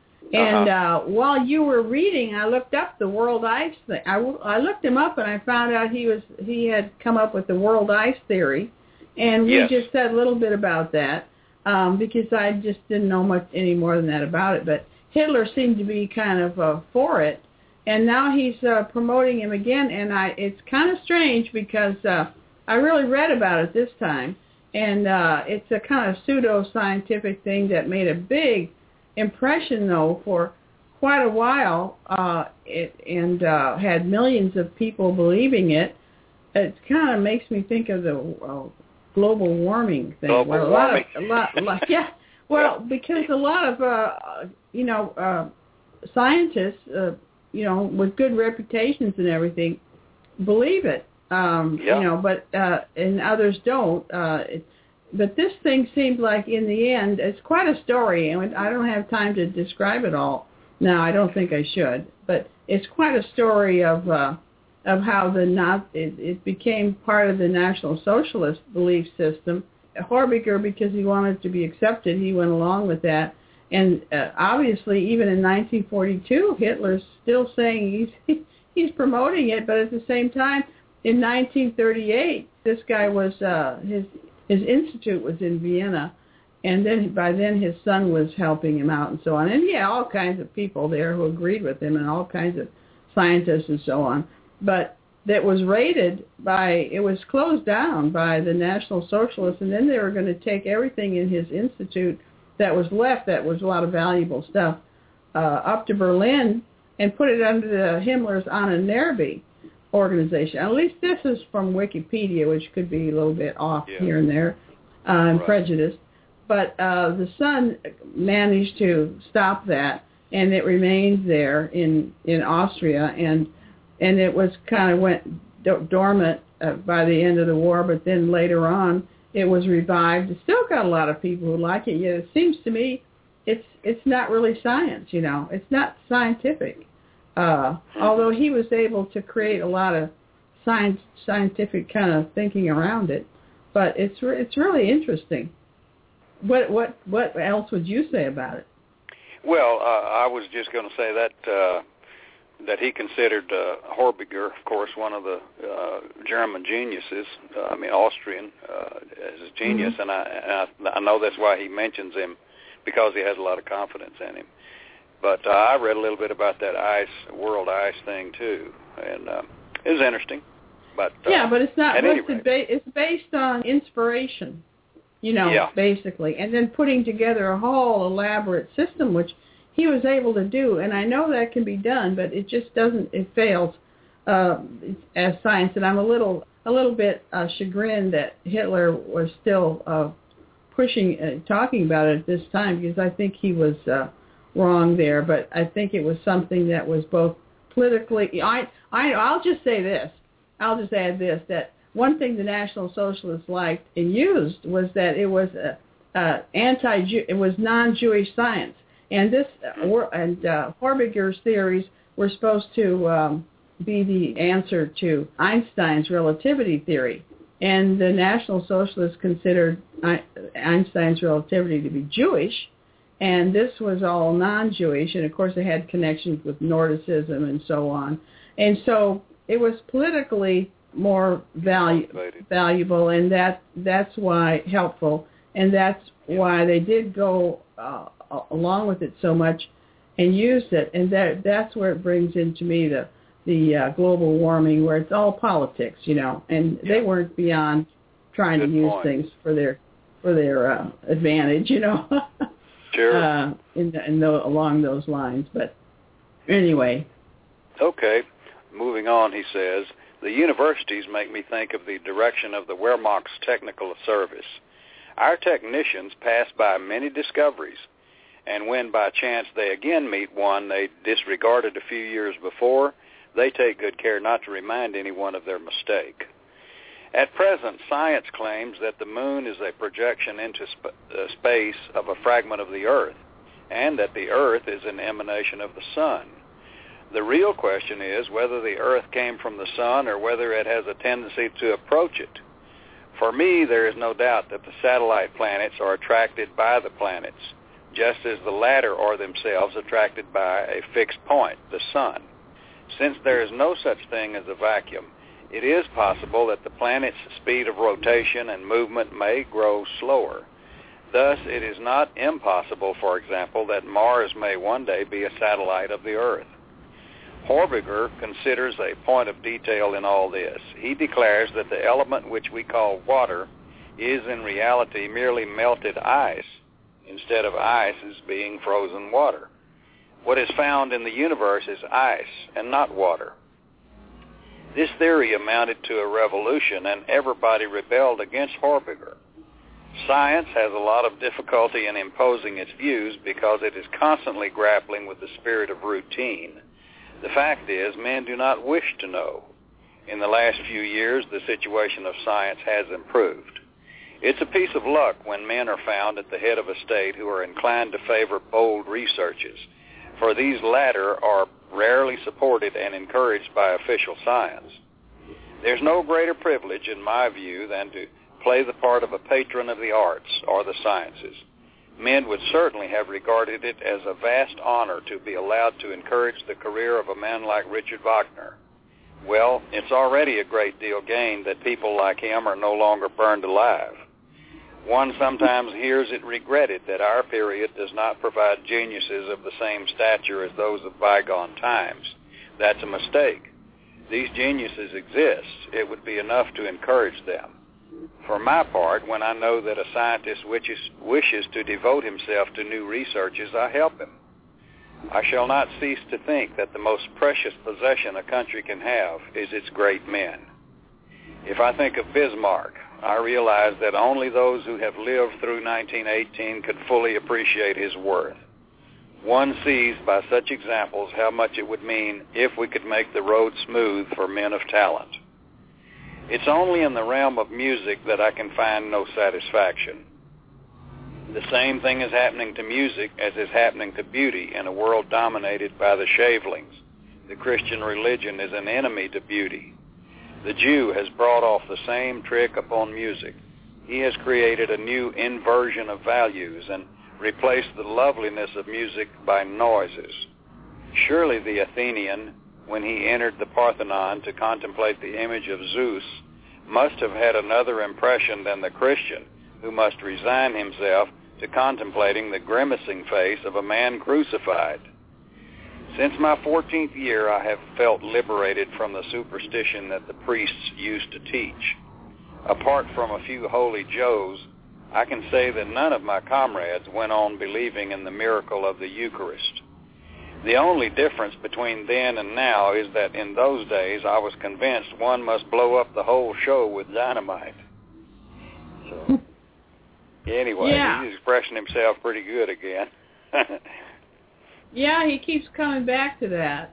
And while you were reading, I looked up the world ice thing. I looked him up, and I found out he had come up with the world ice theory, and we just said a little bit about that because I just didn't know much any more than that about it. But Hitler seemed to be kind of for it, and now he's promoting him again. And it's kind of strange because I really read about it this time, and it's a kind of pseudo-scientific thing that made a big impression, though, for quite a while, and had millions of people believing it. It kind of makes me think of the global warming thing. Global warming. Yeah. Well, because a lot of scientists, with good reputations and everything, believe it, but and others don't. But this thing seemed like, in the end, it's quite a story, and I don't have time to describe it all. Now, I don't think I should, but it's quite a story of how it became part of the National Socialist belief system. Horbiger, because he wanted to be accepted, he went along with that. And obviously, even in 1942, Hitler's still saying he's promoting it, but at the same time, in 1938, this guy was his institute was in Vienna, and then by then his son was helping him out and so on. And he had all kinds of people there who agreed with him, and all kinds of scientists and so on. But that was it was closed down by the National Socialists, and then they were going to take everything in his institute that was left, that was a lot of valuable stuff, up to Berlin and put it under the Himmler's Anna Nerbe organization. At least this is from Wikipedia, which could be a little bit off here and there, and prejudiced. But the son managed to stop that, and it remained there in Austria, and it was kind of went dormant by the end of the war, but then later on it was revived. It's still got a lot of people who like it. Yet it seems to me it's not really science, It's not scientific. Although he was able to create a lot of scientific kind of thinking around it, but it's really interesting. What else would you say about it? Well, I was just going to say that he considered Horbiger, of course, one of the German geniuses. Austrian as a genius, and I know that's why he mentions him, because he has a lot of confidence in him. But I read a little bit about that world ice thing too, and it was interesting. But but it's not listed. It's based on inspiration, basically, and then putting together a whole elaborate system, which he was able to do. And I know that can be done, but it just doesn't. It fails as science. And I'm a little bit chagrined that Hitler was still talking about it at this time, because I think he was wrong there. But I think it was something that was both politically. I'll just say this. I'll just add this, that one thing the National Socialists liked and used was that it was it was non-Jewish science, and Horbiger's theories were supposed to be the answer to Einstein's relativity theory, and the National Socialists considered Einstein's relativity to be Jewish, and this was all non-Jewish, and of course it had connections with Nordicism and so on, and so it was politically more valuable, and that's why helpful, and that's why they did go along with it so much and used it, and that's where it brings into me the global warming, where it's all politics, and they weren't beyond trying to use things for their advantage, Sure. Along those lines, but anyway. Okay. Moving on, he says, the universities make me think of the direction of the Wehrmacht's technical service. Our technicians pass by many discoveries, and when by chance they again meet one they disregarded a few years before, they take good care not to remind anyone of their mistake. At present, science claims that the moon is a projection into space of a fragment of the Earth, and that the Earth is an emanation of the sun. The real question is whether the Earth came from the sun or whether it has a tendency to approach it. For me, there is no doubt that the satellite planets are attracted by the planets, just as the latter are themselves attracted by a fixed point, the sun. Since there is no such thing as a vacuum, it is possible that the planet's speed of rotation and movement may grow slower. Thus, it is not impossible, for example, that Mars may one day be a satellite of the Earth. Horbiger considers a point of detail in all this. He declares that the element which we call water is in reality merely melted ice, instead of ice as being frozen water. What is found in the universe is ice and not water. This theory amounted to a revolution, and everybody rebelled against Horbiger. Science has a lot of difficulty in imposing its views because it is constantly grappling with the spirit of routine. The fact is, men do not wish to know. In the last few years, the situation of science has improved. It's a piece of luck when men are found at the head of a state who are inclined to favor bold researches, for these latter are rarely supported and encouraged by official science. There's no greater privilege, in my view, than to play the part of a patron of the arts or the sciences. Men would certainly have regarded it as a vast honor to be allowed to encourage the career of a man like Richard Wagner. Well, it's already a great deal gained that people like him are no longer burned alive. One sometimes hears it regretted that our period does not provide geniuses of the same stature as those of bygone times. That's a mistake. These geniuses exist. It would be enough to encourage them. For my part, when I know that a scientist wishes to devote himself to new researches, I help him. I shall not cease to think that the most precious possession a country can have is its great men. If I think of Bismarck, I realize that only those who have lived through 1918 could fully appreciate his worth. One sees by such examples how much it would mean if we could make the road smooth for men of talent. It's only in the realm of music that I can find no satisfaction. The same thing is happening to music as is happening to beauty in a world dominated by the shavelings. The Christian religion is an enemy to beauty. The Jew has brought off the same trick upon music. He has created a new inversion of values and replaced the loveliness of music by noises. Surely the Athenian, when he entered the Parthenon to contemplate the image of Zeus, must have had another impression than the Christian, who must resign himself to contemplating the grimacing face of a man crucified. Since my 14th year, I have felt liberated from the superstition that the priests used to teach. Apart from a few holy Joes, I can say that none of my comrades went on believing in the miracle of the Eucharist. The only difference between then and now is that in those days I was convinced one must blow up the whole show with dynamite. So, anyway, yeah. He's expressing himself pretty good again. Yeah, he keeps coming back to that.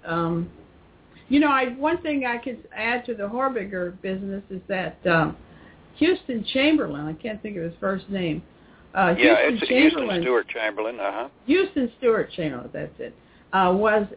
One thing I could add to the Horbiger business is that Houston Chamberlain, I can't think of his first name. Houston Stewart Chamberlain. Houston Stewart Chamberlain, that's it. Was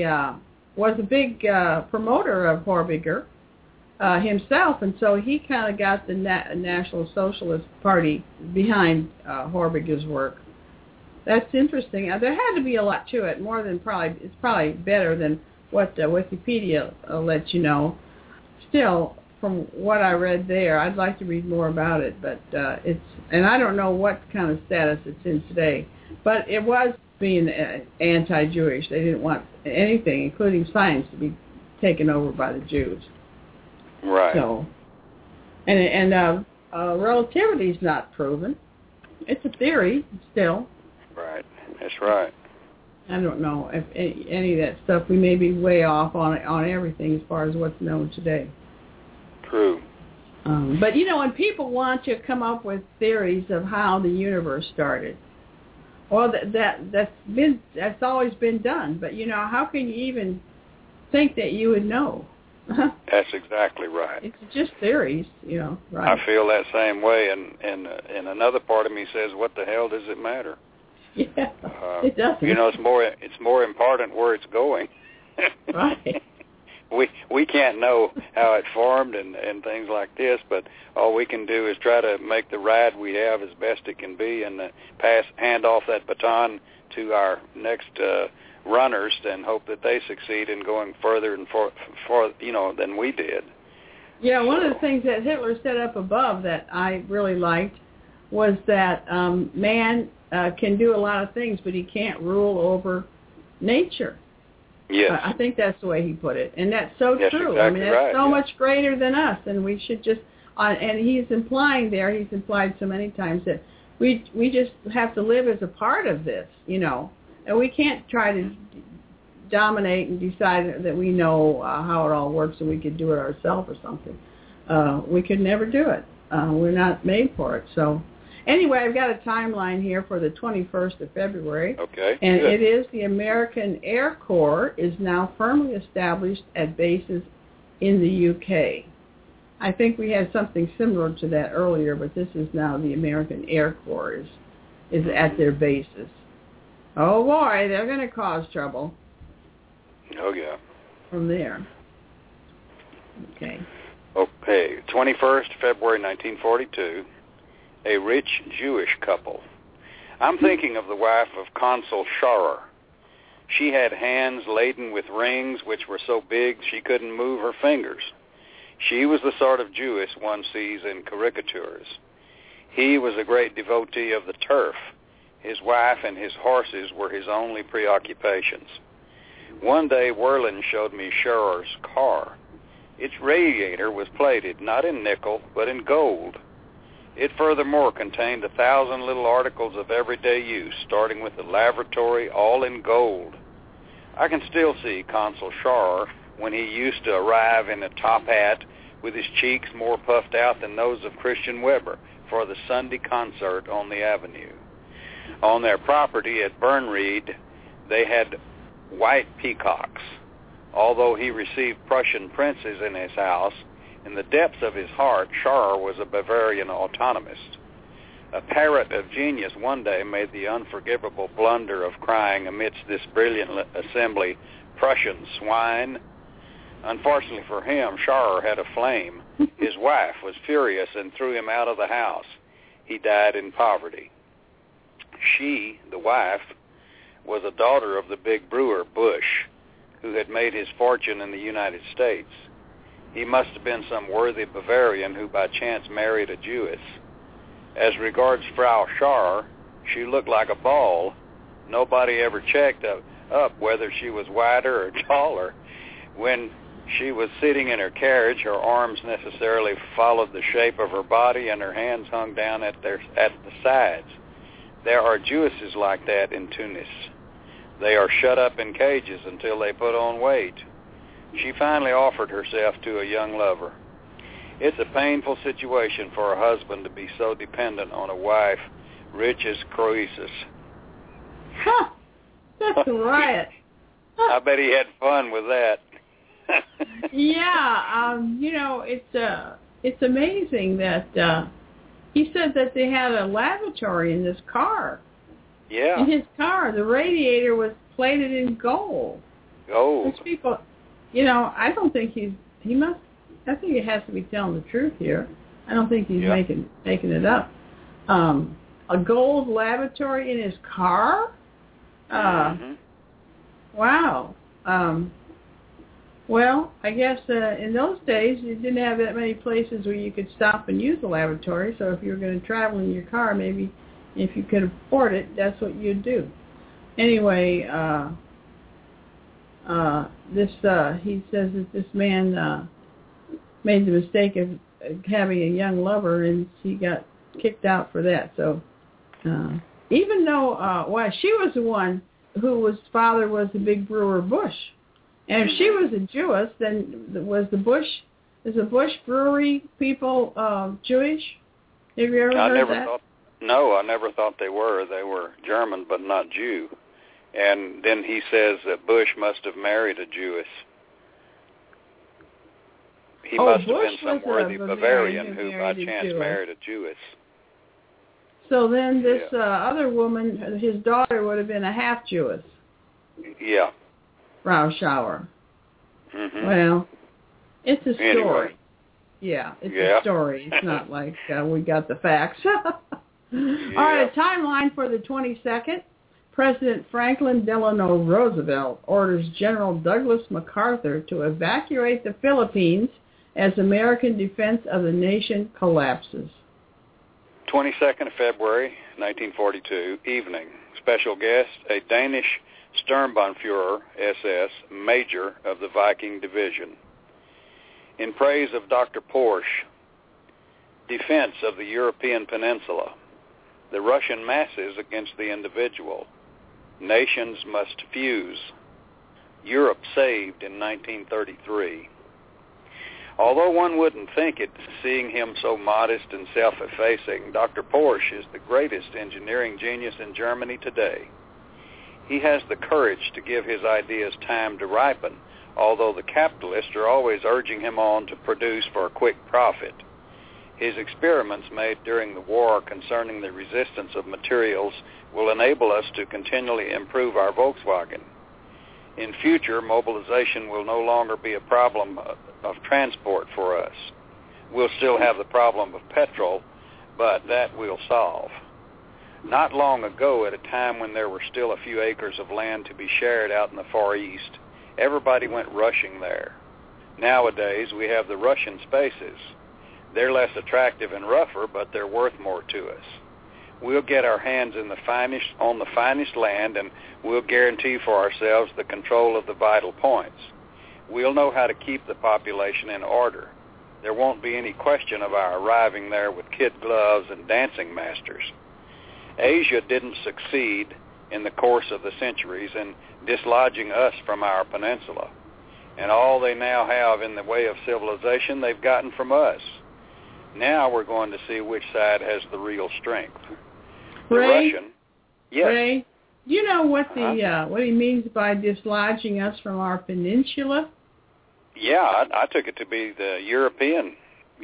a big promoter of Horbiger himself, and so he kind of got the National Socialist Party behind Horbiger's work. That's interesting. There had to be a lot to it, more than it's probably better than what Wikipedia lets you know. Still, from what I read there, I'd like to read more about it, but and I don't know what kind of status it's in today, but it was being anti-Jewish. They didn't want anything, including science, to be taken over by the Jews. Right. So, and relativity is not proven. It's a theory still. Right. That's right. I don't know if any of that stuff. We may be way off on everything as far as what's known today. True. But when people want to come up with theories of how the universe started, well, that's always been done. But how can you even think that you would know? That's exactly right. It's just theories, right? I feel that same way, and another part of me says, "What the hell does it matter?" Yeah, it doesn't. It's more important where it's going. Right. We can't know how it formed and things like this, but all we can do is try to make the ride we have as best it can be, and hand off that baton to our next runners, and hope that they succeed in going further and than we did. Yeah, one of the things that Hitler set up above that I really liked was that man can do a lot of things, but he can't rule over nature. Yes. I think that's the way he put it, and that's so true. Exactly I mean, that's right, so much greater than us, and we should just. And he's implied so many times that we just have to live as a part of this, and we can't try to dominate and decide that we know how it all works and we could do it ourselves or something. We could never do it. We're not made for it. So. Anyway, I've got a timeline here for the 21st of February. Okay. And good. It is the American Air Corps is now firmly established at bases in the UK. I think we had something similar to that earlier, but this is now the American Air Corps is at their bases. Oh boy, they're going to cause trouble. Oh yeah. From there. Okay. Okay, 21st February 1942, a rich Jewish couple. I'm thinking of the wife of Consul Scharrer. She had hands laden with rings which were so big she couldn't move her fingers. She was the sort of Jewess one sees in caricatures. He was a great devotee of the turf. His wife and his horses were his only preoccupations. One day, Werlin showed me Scharrer's car. Its radiator was plated not in nickel, but in gold. It furthermore contained 1,000 little articles of everyday use, starting with the lavatory, all in gold. I can still see Consul Scharrer when he used to arrive in a top hat with his cheeks more puffed out than those of Christian Weber for the Sunday concert on the avenue. On their property at Bernried, they had white peacocks. Although he received Prussian princes in his house, in the depths of his heart, Scharrer was a Bavarian autonomist. A parrot of genius one day made the unforgivable blunder of crying amidst this brilliant assembly, "Prussian swine." Unfortunately for him, Scharrer had a flame. His wife was furious and threw him out of the house. He died in poverty. She, the wife, was a daughter of the big brewer, Busch, who had made his fortune in the United States. He must have been some worthy Bavarian who by chance married a Jewess. As regards Frau Scharrer, she looked like a ball. Nobody ever checked up whether she was wider or taller. When she was sitting in her carriage, her arms necessarily followed the shape of her body and her hands hung down at the sides. There are Jewesses like that in Tunis. They are shut up in cages until they put on weight. She finally offered herself to a young lover. It's a painful situation for a husband to be so dependent on a wife rich as Croesus. Huh, that's a riot. I bet he had fun with that. Yeah, it's amazing that he said that they had a lavatory in this car. Yeah. In his car, the radiator was plated in gold. Gold. These people, I don't think I think he has to be telling the truth here. I don't think he's making it up. A gold lavatory in his car? Wow. Well, I guess in those days you didn't have that many places where you could stop and use a lavatory, so if you were going to travel in your car, maybe if you could afford it, that's what you'd do. Anyway, he says that this man made the mistake of having a young lover, and he got kicked out for that. So even though, she was the one whose father was the big brewer Busch. And if she was a Jewess, then is the Busch brewery people Jewish? Have you ever heard that? No, I never thought they were. They were German, but not Jew. And then he says that Busch must have married a Jewess. He must have been some worthy Bavarian who by chance married a Jewess. So then this other woman, his daughter, would have been a half Jewess. Yeah. Frau Scharrer. Mm-hmm. Well, it's a story. Anyway. Yeah, it's a story. It's not like we got the facts. All right, a timeline for the 22nd. President Franklin Delano Roosevelt orders General Douglas MacArthur to evacuate the Philippines as American defense of the nation collapses. 22nd of February, 1942, evening. Special guest, a Danish Sturmbannführer, SS, Major of the Viking Division. In praise of Dr. Porsche, defense of the European peninsula, the Russian masses against the individual, nations must fuse, Europe saved in 1933. Although one wouldn't think it, seeing him so modest and self-effacing, Dr. Porsche is the greatest engineering genius in Germany today. He has the courage to give his ideas time to ripen, although the capitalists are always urging him on to produce for a quick profit. His experiments made during the war concerning the resistance of materials will enable us to continually improve our Volkswagen. In future, mobilization will no longer be a problem of transport for us. We'll still have the problem of petrol, but that we'll solve. Not long ago, at a time when there were still a few acres of land to be shared out in the Far East, everybody went rushing there. Nowadays, we have the Russian spaces. They're less attractive and rougher, but they're worth more to us. We'll get our hands on the finest land, and we'll guarantee for ourselves the control of the vital points. We'll know how to keep the population in order. There won't be any question of our arriving there with kid gloves and dancing masters. Asia didn't succeed in the course of the centuries in dislodging us from our peninsula, and all they now have in the way of civilization they've gotten from us. Now we're going to see which side has the real strength. The Russian, yes. Ray, do you know what what he means by dislodging us from our peninsula? Yeah, I took it to be the European.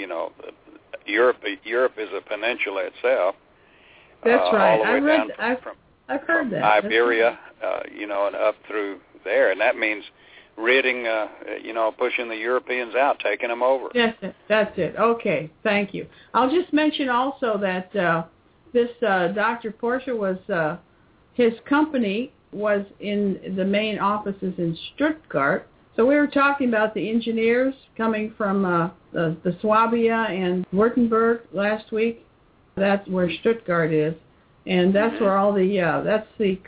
Europe is a peninsula itself. That's right. All the way I've heard that. Iberia, and up through there, and that means ridding, pushing the Europeans out, taking them over. That's it. Okay, thank you. I'll just mention also that this Dr. Porsche was, his company was in the main offices in Stuttgart. So we were talking about the engineers coming from the Swabia and Württemberg last week. That's where Stuttgart is, and that's where all the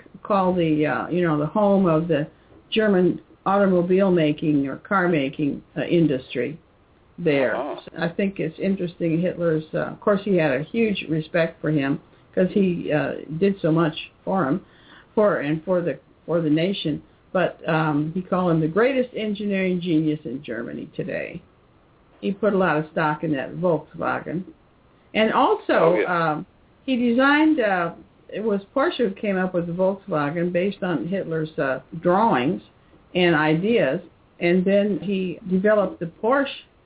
the home of the German automobile making or car making industry there. I think it's interesting. Hitler's, of course, he had a huge respect for him because he did so much for him, for the nation. But he called him the greatest engineering genius in Germany today. He put a lot of stock in that Volkswagen. And also, he designed, it was Porsche who came up with the Volkswagen based on Hitler's drawings and ideas, and then he developed the Porsche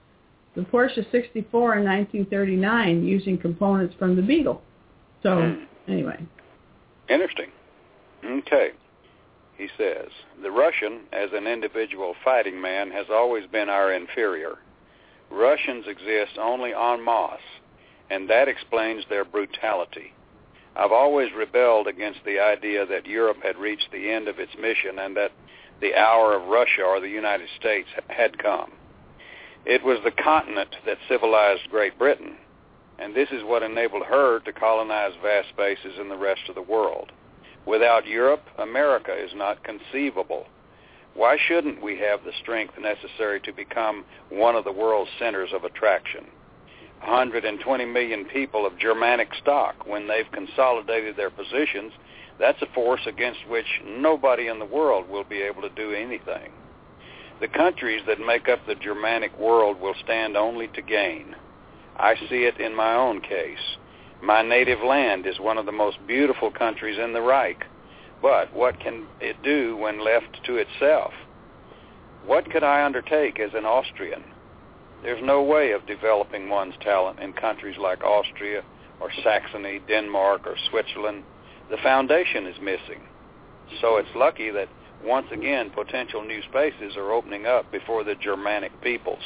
64 in 1939 using components from the Beetle. So, anyway. Interesting. Okay. He says, the Russian, as an individual fighting man, has always been our inferior. Russians exist only en masse, and that explains their brutality. I've always rebelled against the idea that Europe had reached the end of its mission and that the hour of Russia or the United States had come. It was the continent that civilized Great Britain, and this is what enabled her to colonize vast spaces in the rest of the world. Without Europe, America is not conceivable. Why shouldn't we have the strength necessary to become one of the world's centers of attraction? 120 million people of Germanic stock, when they've consolidated their positions, that's a force against which nobody in the world will be able to do anything. The countries that make up the Germanic world will stand only to gain. I see it in my own case. My native land is one of the most beautiful countries in the Reich, but what can it do when left to itself? What could I undertake as an Austrian? There's no way of developing one's talent in countries like Austria or Saxony, Denmark, or Switzerland. The foundation is missing. So it's lucky that once again potential new spaces are opening up before the Germanic peoples.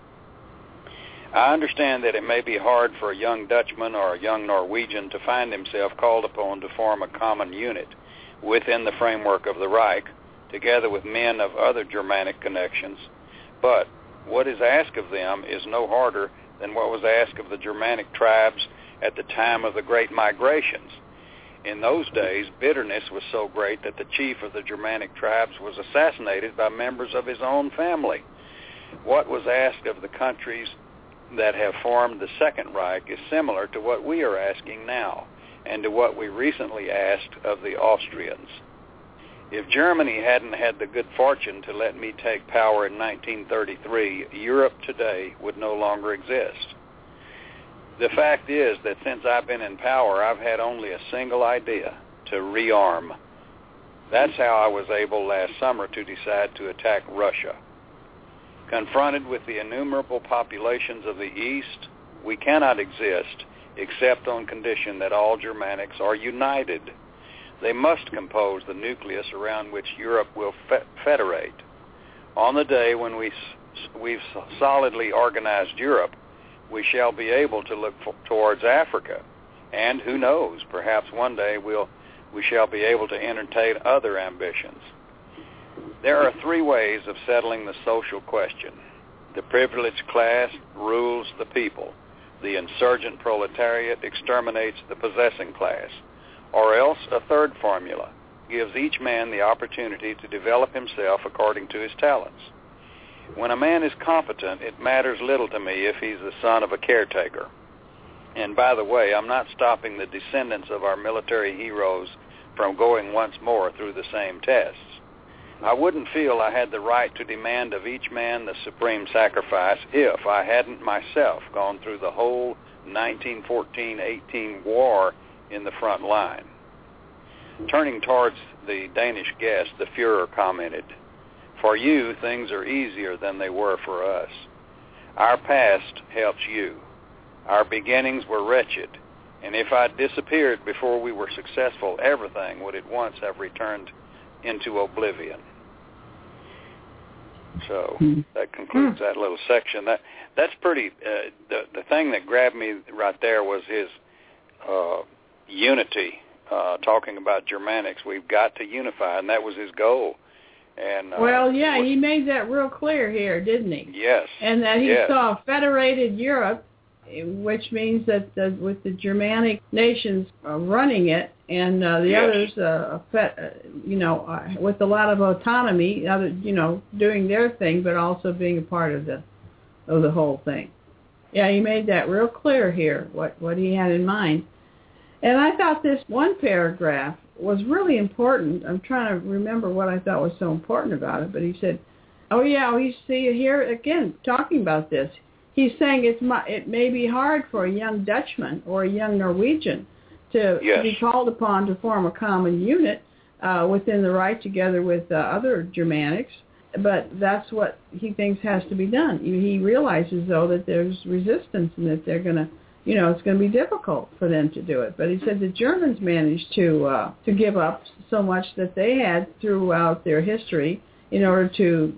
I understand that it may be hard for a young Dutchman or a young Norwegian to find himself called upon to form a common unit within the framework of the Reich, together with men of other Germanic connections. But what is asked of them is no harder than what was asked of the Germanic tribes at the time of the Great Migrations. In those days, bitterness was so great that the chief of the Germanic tribes was assassinated by members of his own family. What was asked of the countries that have formed the Second Reich is similar to what we are asking now, and to what we recently asked of the Austrians. If Germany hadn't had the good fortune to let me take power in 1933, Europe today would no longer exist. The fact is that since I've been in power, I've had only a single idea: to rearm. That's how I was able last summer to decide to attack Russia. Confronted with the innumerable populations of the East, we cannot exist except on condition that all Germanics are united. They must compose the nucleus around which Europe will federate. On the day when we've solidly organized Europe, we shall be able to look towards Africa, and who knows, perhaps one day we shall be able to entertain other ambitions. There are three ways of settling the social question. The privileged class rules the people. The insurgent proletariat exterminates the possessing class. Or else a third formula gives each man the opportunity to develop himself according to his talents. When a man is competent, it matters little to me if he's the son of a caretaker. And by the way, I'm not stopping the descendants of our military heroes from going once more through the same tests. I wouldn't feel I had the right to demand of each man the supreme sacrifice if I hadn't myself gone through the whole 1914-18 war in the front line. Turning towards the Danish guest, the Fuhrer commented, "For you, things are easier than they were for us. Our past helps you. Our beginnings were wretched, and if I'd disappeared before we were successful, everything would at once have returned into oblivion." So that concludes that little section. That's pretty. The thing that grabbed me right there was his unity. Talking about Germanics, we've got to unify, and that was his goal. And he made that real clear here, didn't he? Yes. And that he saw federated Europe, which means that with the Germanic nations running it, and the others, with a lot of autonomy, doing their thing, but also being a part of the whole thing. Yeah, he made that real clear here, what he had in mind. And I thought this one paragraph was really important. I'm trying to remember what I thought was so important about it, but he said, we see here again talking about this. He's saying it may be hard for a young Dutchman or a young Norwegian to be called upon to form a common unit within the Reich together with other Germanics, but that's what he thinks has to be done. He realizes, though, that there's resistance and that they're going to, it's going to be difficult for them to do it. But he said the Germans managed to give up so much that they had throughout their history in order to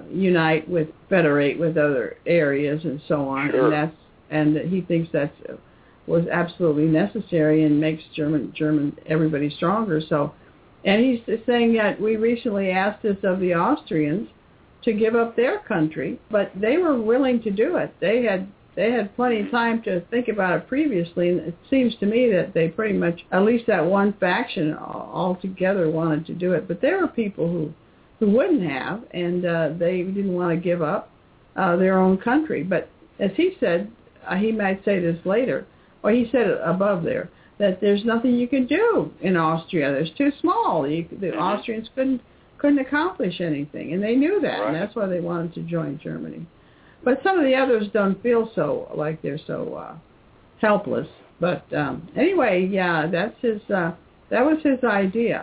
federate with other areas and so on. Sure. And he thinks that was absolutely necessary and makes German everybody stronger. So, and he's saying that we recently asked this of the Austrians to give up their country, but they were willing to do it. They had plenty of time to think about it previously, and it seems to me that they pretty much, at least that one faction altogether, wanted to do it. But there were people who wouldn't have, and they didn't want to give up their own country. But as he said, he might say this later, or he said it above there, that there's nothing you can do in Austria. It's too small. The Austrians couldn't accomplish anything, and they knew that, and that's why they wanted to join Germany. But some of the others don't feel so, like they're so helpless. But anyway, that was his idea.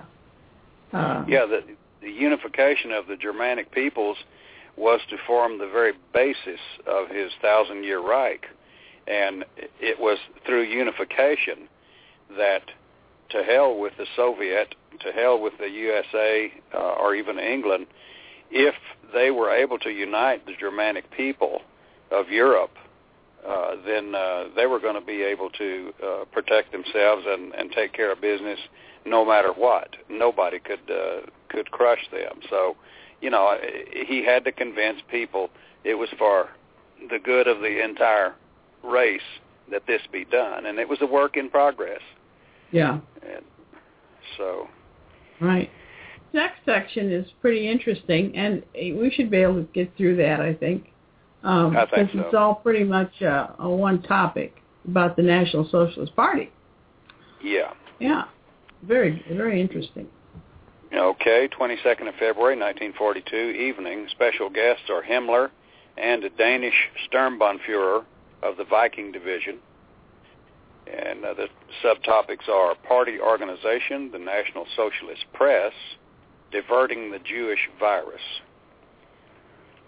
The unification of the Germanic peoples was to form the very basis of his 1,000-year Reich. And it was through unification that, to hell with the Soviet, to hell with the USA, or even England, if they were able to unite the Germanic people of Europe, then they were going to be able to protect themselves and take care of business no matter what. Nobody could crush them. So, he had to convince people it was for the good of the entire race that this be done, and it was a work in progress. Yeah. And so. Right. Next section is pretty interesting, and we should be able to get through that, I think. I think so. It's all pretty much on one topic about the National Socialist Party. Yeah. Yeah. Very, very interesting. Okay, 22nd of February, 1942, evening. Special guests are Himmler and a Danish Sturmbannführer of the Viking Division. And the subtopics are party organization, the National Socialist Press, diverting the Jewish virus.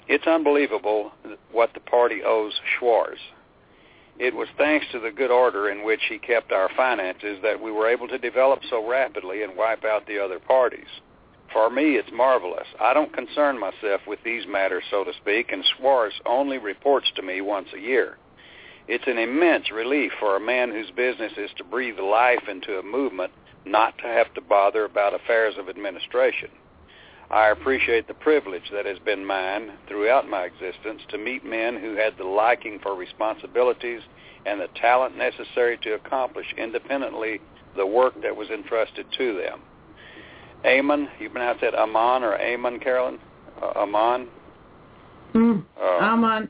It's unbelievable what the party owes Schwarz. It was thanks to the good order in which he kept our finances that we were able to develop so rapidly and wipe out the other parties. For me, it's marvelous. I don't concern myself with these matters, so to speak, and Schwarz only reports to me once a year. It's an immense relief for a man whose business is to breathe life into a movement not to have to bother about affairs of administration. I appreciate the privilege that has been mine throughout my existence to meet men who had the liking for responsibilities and the talent necessary to accomplish independently the work that was entrusted to them. Amon, you pronounce that Amon or Amon, Carolyn? Amon? Amon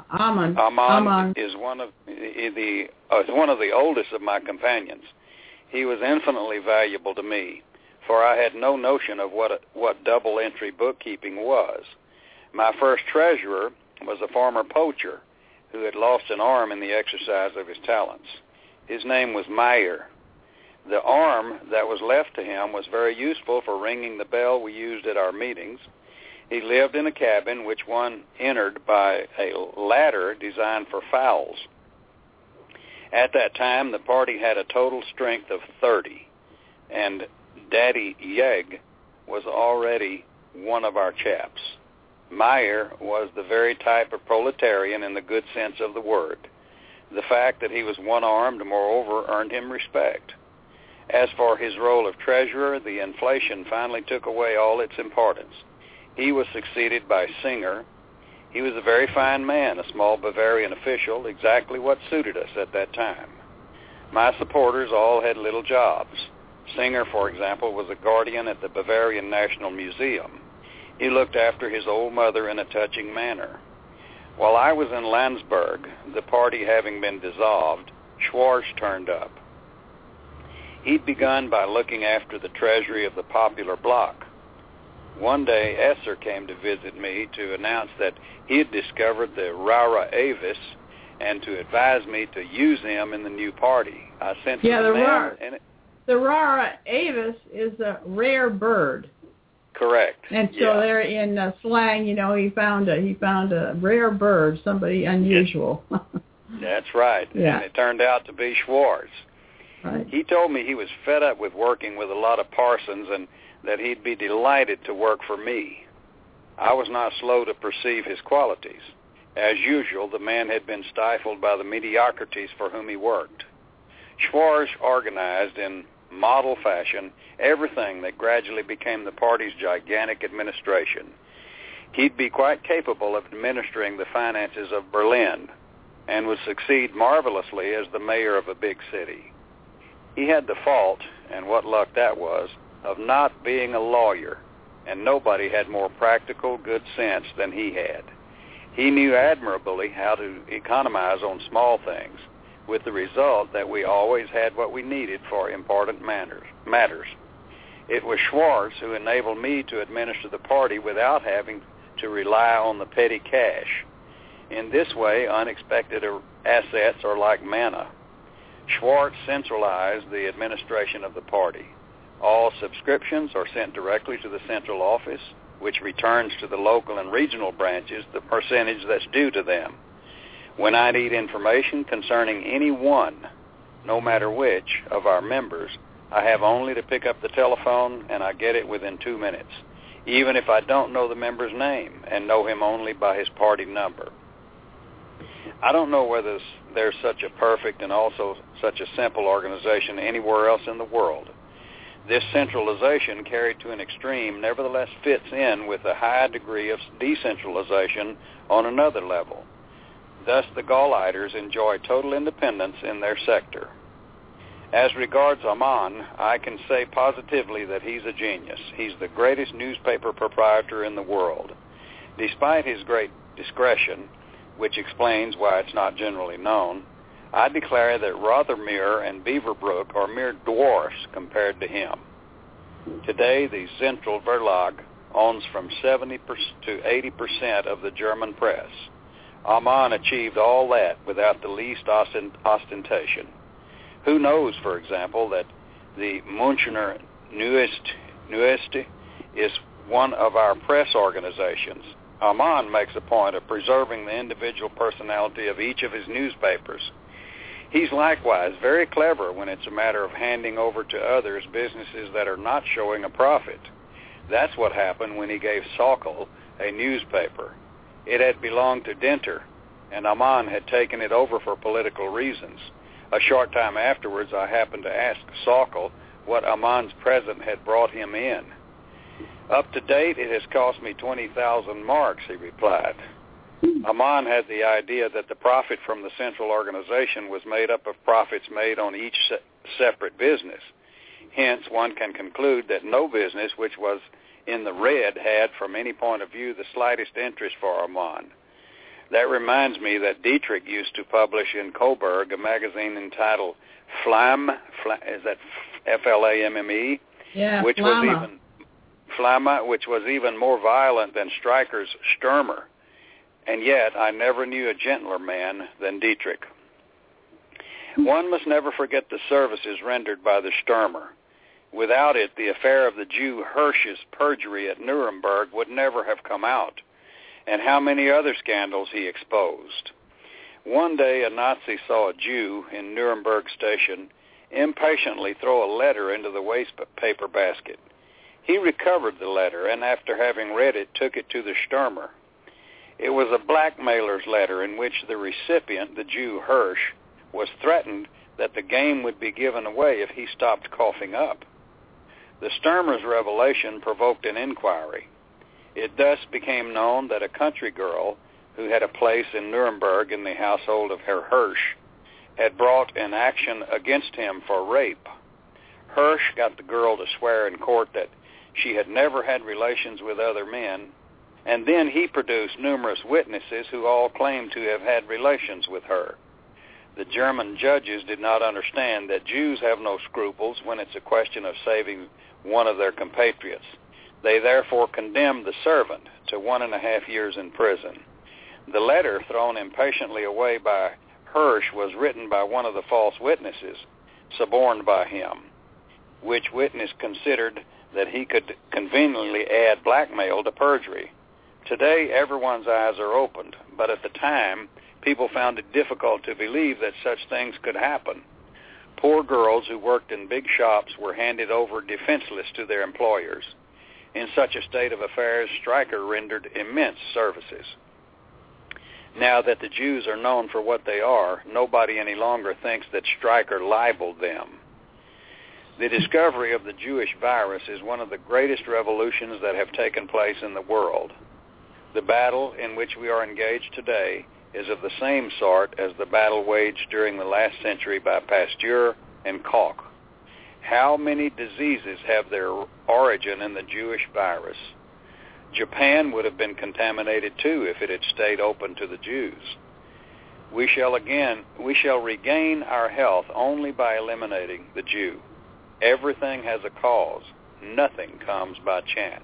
is one of the oldest of my companions. He was infinitely valuable to me, for I had no notion of what double-entry bookkeeping was. My first treasurer was a former poacher who had lost an arm in the exercise of his talents. His name was Meyer. The arm that was left to him was very useful for ringing the bell we used at our meetings. He lived in a cabin which one entered by a ladder designed for fowls. At that time, the party had a total strength of 30, and Daddy Yeg was already one of our chaps. Meyer was the very type of proletarian in the good sense of the word. The fact that he was one-armed, moreover, earned him respect. As for his role of treasurer, the inflation finally took away all its importance. He was succeeded by Singer. He was a very fine man, a small Bavarian official, exactly what suited us at that time. My supporters all had little jobs. Singer, for example, was a guardian at the Bavarian National Museum. He looked after his old mother in a touching manner. While I was in Landsberg, the party having been dissolved, Schwarz turned up. He'd begun by looking after the treasury of the Popular Bloc. One day, Esser came to visit me to announce that he had discovered the Rara Avis and to advise me to use him in the new party. I sent the Rara Avis is a rare bird. Correct. And so there in slang, he found a rare bird, somebody unusual. That's right. Yeah. And it turned out to be Schwarz. Right. He told me he was fed up with working with a lot of parsons and that he'd be delighted to work for me. I was not slow to perceive his qualities. As usual, the man had been stifled by the mediocrities for whom he worked. Schwarz organized in model fashion everything that gradually became the party's gigantic administration. He'd be quite capable of administering the finances of Berlin and would succeed marvelously as the mayor of a big city. He had the fault, and what luck that was, of not being a lawyer, and nobody had more practical good sense than he had. He knew admirably how to economize on small things, with the result that we always had what we needed for important matters. It was Schwarz who enabled me to administer the party without having to rely on the petty cash. In this way, unexpected assets are like manna. Schwarz centralized the administration of the party. All subscriptions are sent directly to the central office, which returns to the local and regional branches the percentage that's due to them. When I need information concerning any one, no matter which, of our members, I have only to pick up the telephone and I get it within 2 minutes, even if I don't know the member's name and know him only by his party number. I don't know whether there's such a perfect and also such a simple organization anywhere else in the world. This centralization carried to an extreme nevertheless fits in with a high degree of decentralization on another level. Thus, the Gauleiters enjoy total independence in their sector. As regards Amon, I can say positively that he's a genius. He's the greatest newspaper proprietor in the world. Despite his great discretion, which explains why it's not generally known, I declare that Rothermere and Beaverbrook are mere dwarfs compared to him. Today, the Central Verlag owns from 70% to 80% of the German press. Amon achieved all that without the least ostentation. Who knows, for example, that the Münchner Neueste is one of our press organizations, Aman makes a point of preserving the individual personality of each of his newspapers. He's likewise very clever when it's a matter of handing over to others businesses that are not showing a profit. That's what happened when he gave Sokol a newspaper. It had belonged to Dinter, and Aman had taken it over for political reasons. A short time afterwards, I happened to ask Sokol what Aman's present had brought him in. Up to date, it has cost me 20,000 marks, he replied. Aman had the idea that the profit from the central organization was made up of profits made on each separate business. Hence, one can conclude that no business which was in the red had, from any point of view, the slightest interest for Aman. That reminds me that Dietrich used to publish in Coburg a magazine entitled Flamme, is that Flamme? Yeah, which Flamme. Which was even more violent than Stryker's Sturmer. And yet I never knew a gentler man than Dietrich. One must never forget the services rendered by the Sturmer. Without it, the affair of the Jew Hirsch's perjury at Nuremberg would never have come out, and how many other scandals he exposed. One day a Nazi saw a Jew in Nuremberg station impatiently throw a letter into the waste paper basket. He recovered the letter, and after having read it, took it to the Sturmer. It was a blackmailer's letter in which the recipient, the Jew Hirsch, was threatened that the game would be given away if he stopped coughing up. The Sturmer's revelation provoked an inquiry. It thus became known that a country girl who had a place in Nuremberg in the household of Herr Hirsch had brought an action against him for rape. Hirsch got the girl to swear in court that she had never had relations with other men, and then he produced numerous witnesses who all claimed to have had relations with her. The German judges did not understand that Jews have no scruples when it's a question of saving one of their compatriots. They therefore condemned the servant to 1.5 years in prison. The letter thrown impatiently away by Hirsch was written by one of the false witnesses, suborned by him, which witness considered that he could conveniently add blackmail to perjury. Today, everyone's eyes are opened, but at the time, people found it difficult to believe that such things could happen. Poor girls who worked in big shops were handed over defenseless to their employers. In such a state of affairs, Stryker rendered immense services. Now that the Jews are known for what they are, nobody any longer thinks that Stryker libeled them. The discovery of the Jewish virus is one of the greatest revolutions that have taken place in the world. The battle in which we are engaged today is of the same sort as the battle waged during the last century by Pasteur and Koch. How many diseases have their origin in the Jewish virus? Japan would have been contaminated too if it had stayed open to the Jews. We shall regain our health only by eliminating the Jew. Everything has a cause. Nothing comes by chance.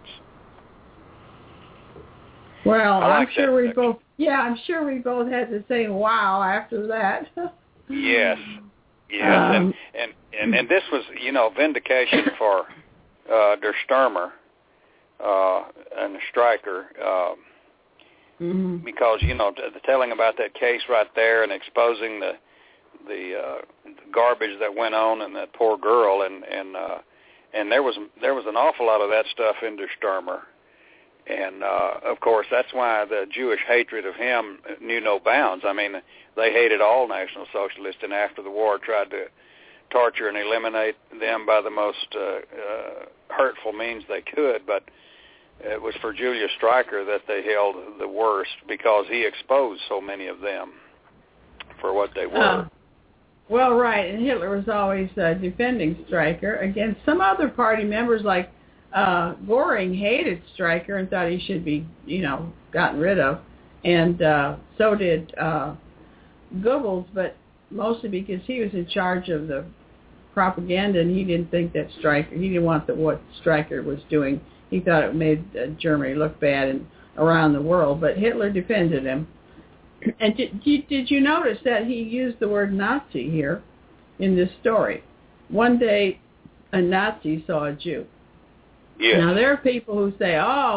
Well, I'm sure we both had to say wow after that. Yes. And this was, vindication for Der Sturmer and the Stryker, because telling about that case right there and exposing the garbage that went on and that poor girl, and there was an awful lot of that stuff in Der Sturmer. And, of course, that's why the Jewish hatred of him knew no bounds. I mean, they hated all National Socialists, and after the war tried to torture and eliminate them by the most hurtful means they could. But it was for Julius Stryker that they held the worst because he exposed so many of them for what they were. Well, right, and Hitler was always defending Stryker against some other party members like Goring hated Stryker and thought he should be, gotten rid of, and so did Goebbels, but mostly because he was in charge of the propaganda, and he didn't think that he didn't want what Stryker was doing. He thought it made Germany look bad and around the world, but Hitler defended him. And did you notice that he used the word Nazi here in this story? One day, a Nazi saw a Jew. Yes. Now, there are people who say,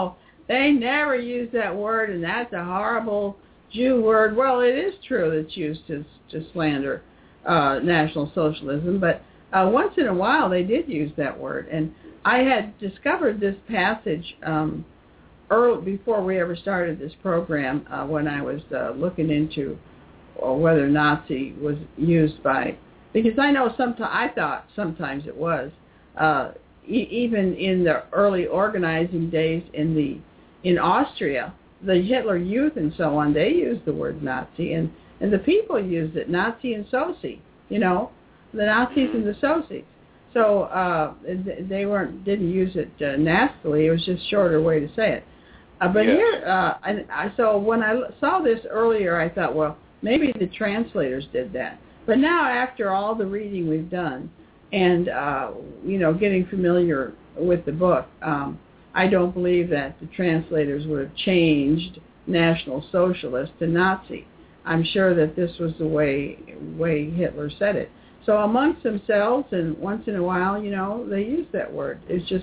they never use that word, and that's a horrible Jew word. Well, it is true that it's used to slander National Socialism, but once in a while they did use that word. And I had discovered this passage early, before we ever started this program, when I was looking into whether Nazi was used by, because I know I thought sometimes it was, even in the early organizing days in Austria, the Hitler Youth and so on, they used the word Nazi, and the people used it, Nazi and Soci, the Nazis and the Socies. So they didn't use it nastily. It was just a shorter way to say it. But yes. Here, so when I saw this earlier, I thought, well, maybe the translators did that. But now, after all the reading we've done, and getting familiar with the book, I don't believe that the translators would have changed National Socialist to Nazi. I'm sure that this was the way Hitler said it. So amongst themselves, and once in a while, they use that word. It's just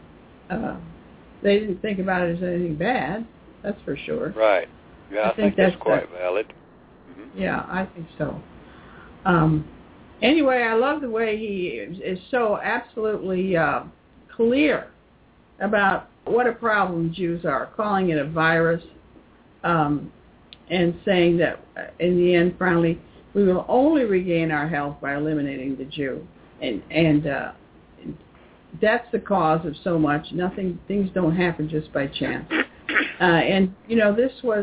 they didn't think about it as anything bad. That's for sure. Right. Yeah, I think that's quite valid. Mm-hmm. Yeah, I think so. Anyway, I love the way he is so absolutely clear about what a problem Jews are, calling it a virus, and saying that in the end, finally, we will only regain our health by eliminating the Jew, and that's the cause of so much. Things don't happen just by chance. And this was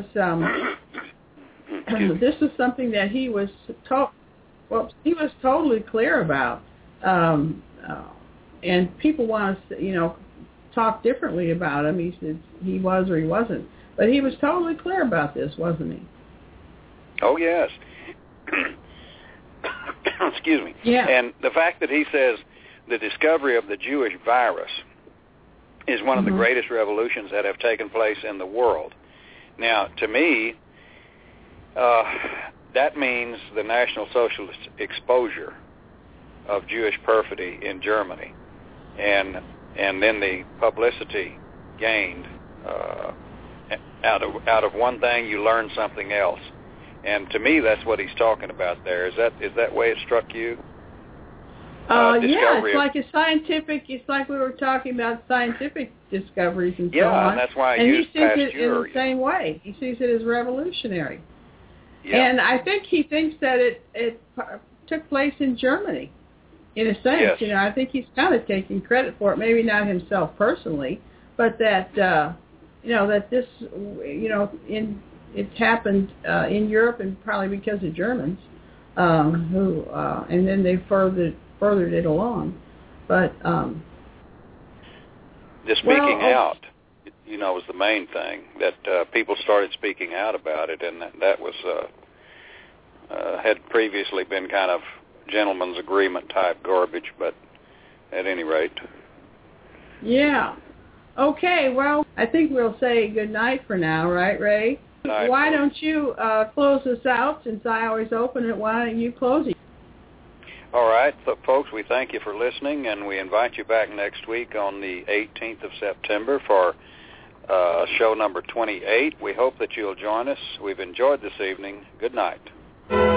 this is something that he was totally clear about, and people want to talk differently about him. He said he was or he wasn't, but he was totally clear about this, wasn't he? Oh yes. Excuse me. Yeah. And the fact that he says the discovery of the Jewish virus is one of the greatest revolutions that have taken place in the world. Now, to me, that means the National Socialist exposure of Jewish perfidy in Germany, and then the publicity gained out of one thing, you learn something else. And to me, that's what he's talking about there. Is that way it struck you? Yeah, it's like we were talking about scientific discoveries and so on. Yeah, and that's why I used Pasteur. And he sees Pasteur, it in the same way. He sees it as revolutionary. Yeah. And I think he thinks that it took place in Germany, in a sense. Yes. I think he's kind of taking credit for it, maybe not himself personally, but that, that this, it happened in Europe, and probably because of Germans, and then they furthered it along. But the speaking out, was the main thing, that people started speaking out about it, and that was had previously been kind of gentleman's agreement type garbage, but at any rate. Yeah. Okay, well, I think we'll say good night for now, right, Ray? Night, why don't you close us out, since I always open it? Why don't you close it? All right, so folks, we thank you for listening, and we invite you back next week on the 18th of September for show number 28. We hope that you'll join us. We've enjoyed this evening. Good night.